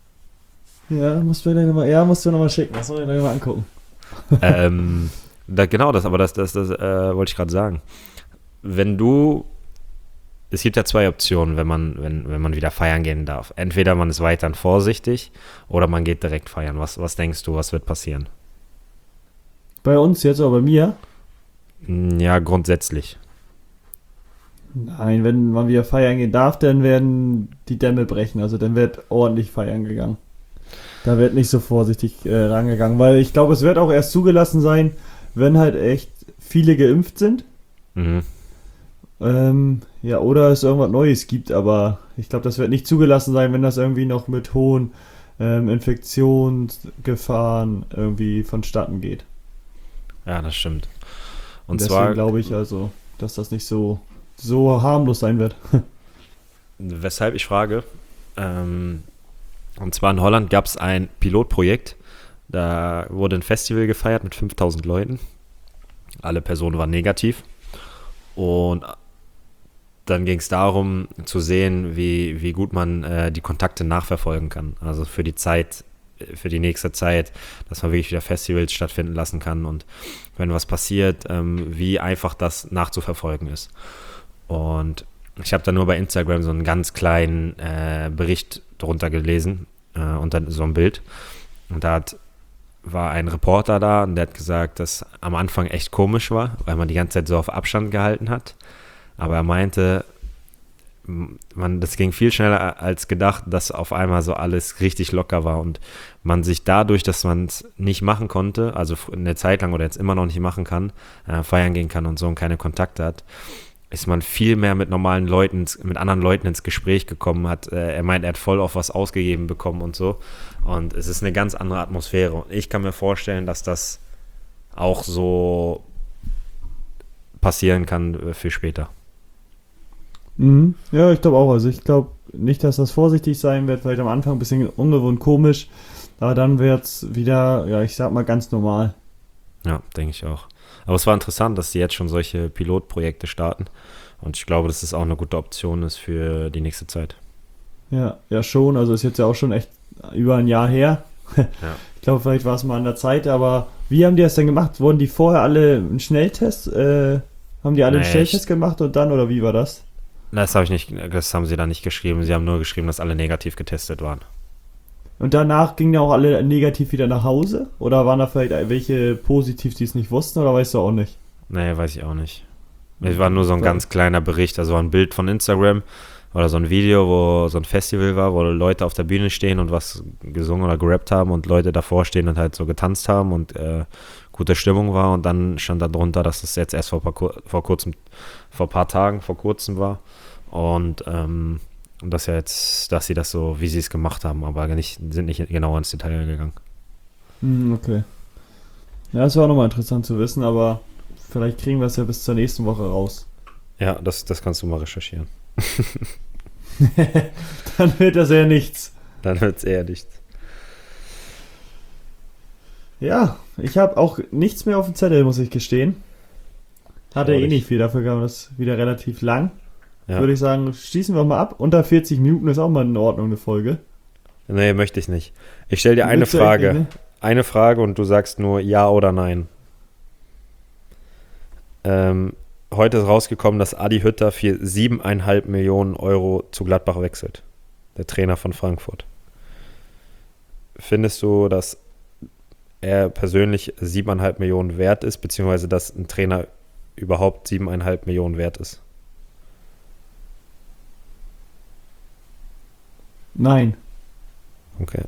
Ja, musst du mir noch mal, ja, musst du noch mal schicken. Das soll ich mir mal angucken. ähm, da, genau, das, aber das, das, das äh, wollte ich gerade sagen. Wenn du, es gibt ja zwei Optionen, wenn man, wenn, wenn man wieder feiern gehen darf. Entweder man ist weiterhin vorsichtig oder man geht direkt feiern. Was, was denkst du, was wird passieren? Bei uns jetzt, aber bei mir? Hm, Ja, grundsätzlich. Nein, wenn man wieder feiern gehen darf, dann werden die Dämme brechen. Also dann wird ordentlich feiern gegangen. Da wird nicht so vorsichtig äh, rangegangen, weil ich glaube, es wird auch erst zugelassen sein, wenn halt echt viele geimpft sind. Mhm. Ähm, ja, oder es irgendwas Neues gibt, aber ich glaube, das wird nicht zugelassen sein, wenn das irgendwie noch mit hohen ähm, Infektionsgefahren irgendwie vonstatten geht. Ja, das stimmt. Und Deswegen zwar, glaube ich also, dass das nicht so, so harmlos sein wird. weshalb ich frage, ähm, und zwar in Holland gab es ein Pilotprojekt, da wurde ein Festival gefeiert mit fünftausend Leuten. Alle Personen waren negativ. Und dann ging es darum zu sehen, wie, wie gut man äh, die Kontakte nachverfolgen kann. Also für die Zeit, für die nächste Zeit, dass man wirklich wieder Festivals stattfinden lassen kann und wenn was passiert, ähm, wie einfach das nachzuverfolgen ist. Und Ich habe da nur bei Instagram so einen ganz kleinen äh, Bericht drunter gelesen äh, und dann so ein Bild. Und da hat, war ein Reporter da und der hat gesagt, dass am Anfang echt komisch war, weil man die ganze Zeit so auf Abstand gehalten hat. Aber er meinte, man, das ging viel schneller als gedacht, dass auf einmal so alles richtig locker war und man sich dadurch, dass man es nicht machen konnte, also eine Zeit lang oder jetzt immer noch nicht machen kann, äh, feiern gehen kann und so und keine Kontakte hat, ist man viel mehr mit normalen Leuten, mit anderen Leuten ins Gespräch gekommen hat. Äh, er meint, er hat voll auf was ausgegeben bekommen und so. Und es ist eine ganz andere Atmosphäre. Und ich kann mir vorstellen, dass das auch so passieren kann äh, für später. Mhm. Ja, ich glaube auch. Also ich glaube nicht, dass das vorsichtig sein wird. Vielleicht am Anfang ein bisschen ungewohnt komisch. Aber dann wird es wieder, ja, ich sag mal, ganz normal. Ja, denke ich auch. Aber es war interessant, dass sie jetzt schon solche Pilotprojekte starten. Und ich glaube, dass es auch eine gute Option ist für die nächste Zeit. Ja, ja schon. Also ist jetzt ja auch schon echt über ein Jahr her. Ja. Ich glaube, vielleicht war es mal an der Zeit. Aber wie haben die das denn gemacht? Wurden die vorher alle einen Schnelltest? Äh, haben die alle Nee, einen Schnelltest ich- gemacht und dann? Oder wie war das? Das habe ich nicht, das haben sie da nicht geschrieben. Sie haben nur geschrieben, dass alle negativ getestet waren. Und danach gingen ja auch alle negativ wieder nach Hause? Oder waren da vielleicht welche positiv, die es nicht wussten? Oder weißt du auch nicht? Nee, weiß ich auch nicht. Es war nur so ein Ja. ganz kleiner Bericht, also ein Bild von Instagram oder so ein Video, wo so ein Festival war, wo Leute auf der Bühne stehen und was gesungen oder gerappt haben und Leute davor stehen und halt so getanzt haben und äh, gute Stimmung war und dann stand da drunter, dass es jetzt erst vor, paar, Kur- vor kurzem, vor ein paar Tagen, vor kurzem war und ähm, und dass ja jetzt, dass sie das so, wie sie es gemacht haben, aber nicht, sind nicht genau ins Detail gegangen. Hm, okay. Ja, das war auch nochmal interessant zu wissen, aber vielleicht kriegen wir es ja bis zur nächsten Woche raus. Ja, das, das kannst du mal recherchieren. Dann wird das ja nichts. Dann wird es eher nichts. Ja, ich habe auch nichts mehr auf dem Zettel, muss ich gestehen. Hatte eh Traurig. nicht viel, dafür kam das wieder relativ lang. Ja. Würde ich sagen, schließen wir mal ab. Unter vierzig Minuten ist auch mal in Ordnung, eine Folge. Nee, möchte ich nicht. Ich stelle dir eine Willst du echt Frage. nicht, ne? Eine Frage und du sagst nur ja oder nein. Ähm, heute ist rausgekommen, dass Adi Hütter für siebeneinhalb Millionen Euro zu Gladbach wechselt. Der Trainer von Frankfurt. Findest du, dass er persönlich siebeneinhalb Millionen wert ist, beziehungsweise dass ein Trainer überhaupt siebeneinhalb Millionen wert ist? Nein. Okay.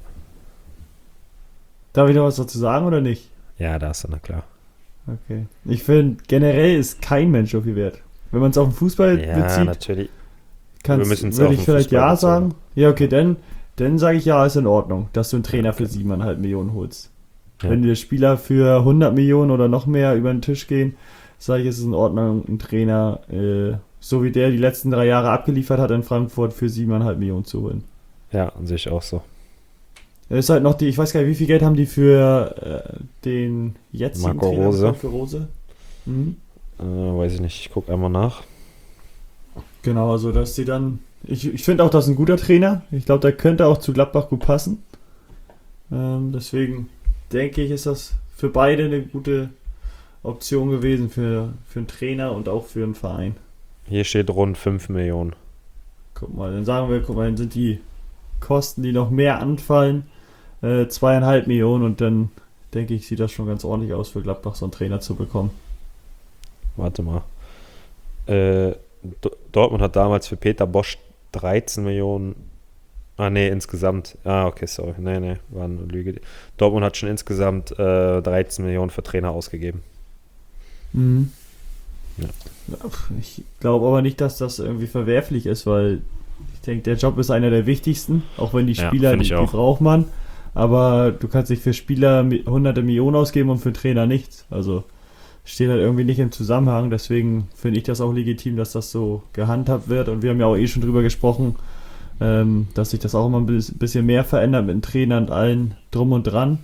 Darf ich noch was dazu sagen oder nicht? Ja, da ist er, na klar. Okay. Ich finde, generell ist kein Mensch so viel wert. Wenn man es auf den Fußball Ja, bezieht, natürlich. kannst, wir müssen's würde auf ich den vielleicht Fußball ja bezogen. sagen. Ja, okay, dann, dann sage ich ja, ist in Ordnung, dass du einen Trainer Okay. für siebeneinhalb Millionen holst. Ja. Wenn dir Spieler für hundert Millionen oder noch mehr über den Tisch gehen, sage ich, ist es in Ordnung, einen Trainer, äh, so wie der die letzten drei Jahre abgeliefert hat in Frankfurt, für siebeneinhalb Millionen zu holen. Ja, an sich auch so. Es ist halt noch die, ich weiß gar nicht, wie viel Geld haben die für äh, den jetzigen Marco Trainer Rose. bezahlt, für Rose? Mhm. Äh, weiß ich nicht, ich gucke einmal nach. Genau, also dass sie dann, ich, ich finde auch, das ist ein guter Trainer. Ich glaube, der könnte auch zu Gladbach gut passen. Ähm, deswegen denke ich, ist das für beide eine gute Option gewesen, für, für einen Trainer und auch für einen Verein. Hier steht rund fünf Millionen. Guck mal, dann sagen wir, guck mal, dann sind die Kosten, die noch mehr anfallen, äh, zweieinhalb Millionen und dann denke ich, sieht das schon ganz ordentlich aus für Gladbach, so einen Trainer zu bekommen. Warte mal. Äh, D- Dortmund hat damals für Peter Bosch dreizehn Millionen. Ah, nee, insgesamt. Ah, okay, sorry. Nee, nee, war eine Lüge. Dortmund hat schon insgesamt äh, dreizehn Millionen für Trainer ausgegeben. Mhm. Ja. Ich glaube aber nicht, dass das irgendwie verwerflich ist, weil ich denke, der Job ist einer der wichtigsten, auch wenn die Ja, Spieler, find die, ich die auch. braucht man, aber du kannst nicht für Spieler mi- hunderte Millionen ausgeben und für einen Trainer nichts. Also steht halt irgendwie nicht im Zusammenhang, deswegen finde ich das auch legitim, dass das so gehandhabt wird und wir haben ja auch eh schon drüber gesprochen, ähm, dass sich das auch immer ein bis- bisschen mehr verändert mit den Trainern und allen drum und dran,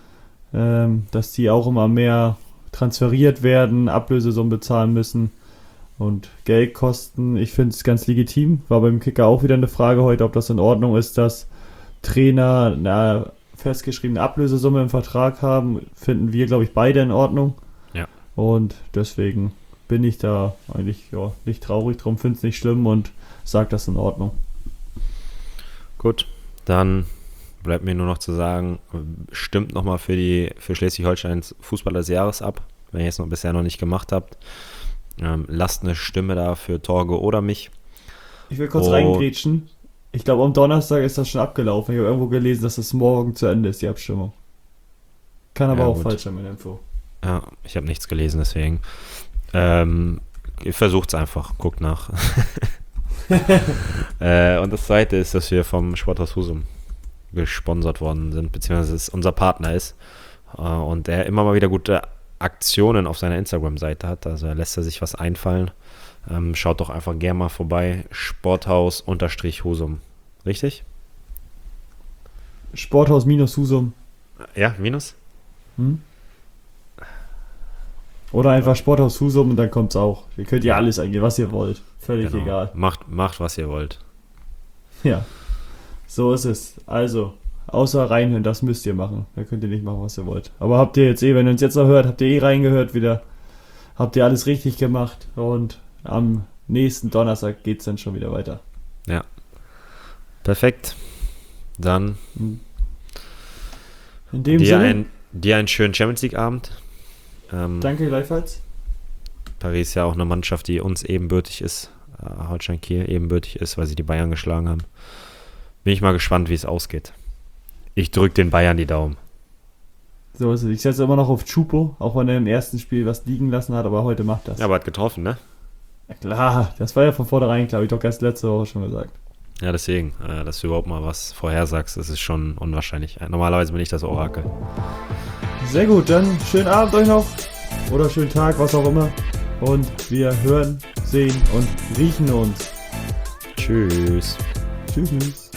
ähm, dass die auch immer mehr transferiert werden, Ablösesummen bezahlen müssen und Geld kosten. Ich finde es ganz legitim. War beim Kicker auch wieder eine Frage heute, ob das in Ordnung ist, dass Trainer eine festgeschriebene Ablösesumme im Vertrag haben. Finden wir, glaube ich, beide in Ordnung. Ja. Und deswegen bin ich da eigentlich ja, nicht traurig drum, finde es nicht schlimm und sage das in Ordnung. Gut, dann bleibt mir nur noch zu sagen, stimmt nochmal für die für Schleswig-Holsteins Fußballer des Jahres ab, wenn ihr es noch bisher noch nicht gemacht habt. Ähm, lasst eine Stimme da für Torge oder mich. Ich will kurz Oh. reingrätschen. Ich glaube, am Donnerstag ist das schon abgelaufen. Ich habe irgendwo gelesen, dass es morgen zu Ende ist, die Abstimmung. Kann aber Ja, auch gut. falsch sein mit der Info. Ja, ich habe nichts gelesen, deswegen. Ähm, ihr versucht es einfach, guckt nach. äh, und das zweite ist, dass wir vom Sporthaus Husum gesponsert worden sind, beziehungsweise es unser Partner ist. Äh, und er immer mal wieder gute Aktionen auf seiner Instagram-Seite hat. Also er lässt er sich was einfallen. Ähm, schaut doch einfach gerne mal vorbei. Sporthaus-Husum. Richtig? Sporthaus minus Husum. Ja, minus? Hm? Oder einfach Sporthaus Husum und dann kommt's auch. Ihr könnt ja alles eingehen, was ihr wollt. Völlig Genau. egal. Macht, macht, was ihr wollt. Ja, so ist es. Also, außer reinhören, das müsst ihr machen. Da könnt ihr nicht machen, was ihr wollt. Aber habt ihr jetzt eh, wenn ihr uns jetzt noch hört, habt ihr eh reingehört wieder. Habt ihr alles richtig gemacht und am nächsten Donnerstag geht's dann schon wieder weiter. Ja. Perfekt. Dann In dem dir, Sinne, ein, dir einen schönen Champions League-Abend. Ähm, danke gleichfalls. Paris ist ja auch eine Mannschaft, die uns ebenbürtig ist. Äh, Holstein Kiel ebenbürtig ist, weil sie die Bayern geschlagen haben. Bin ich mal gespannt, wie es ausgeht. Ich drücke den Bayern die Daumen. So ist es. Ich setze immer noch auf Chupo, auch wenn er im ersten Spiel was liegen lassen hat, aber heute macht das. Ja, aber hat getroffen, ne? Ja, klar, das war ja von vornherein klar, hab ich doch erst letzte Woche schon gesagt. Ja, deswegen, äh, dass du überhaupt mal was vorhersagst, das ist schon unwahrscheinlich. Äh, Normalerweise bin ich das Orakel. Sehr gut, dann schönen Abend euch noch oder schönen Tag, was auch immer. Und wir hören, sehen und riechen uns. Tschüss. Tschüss.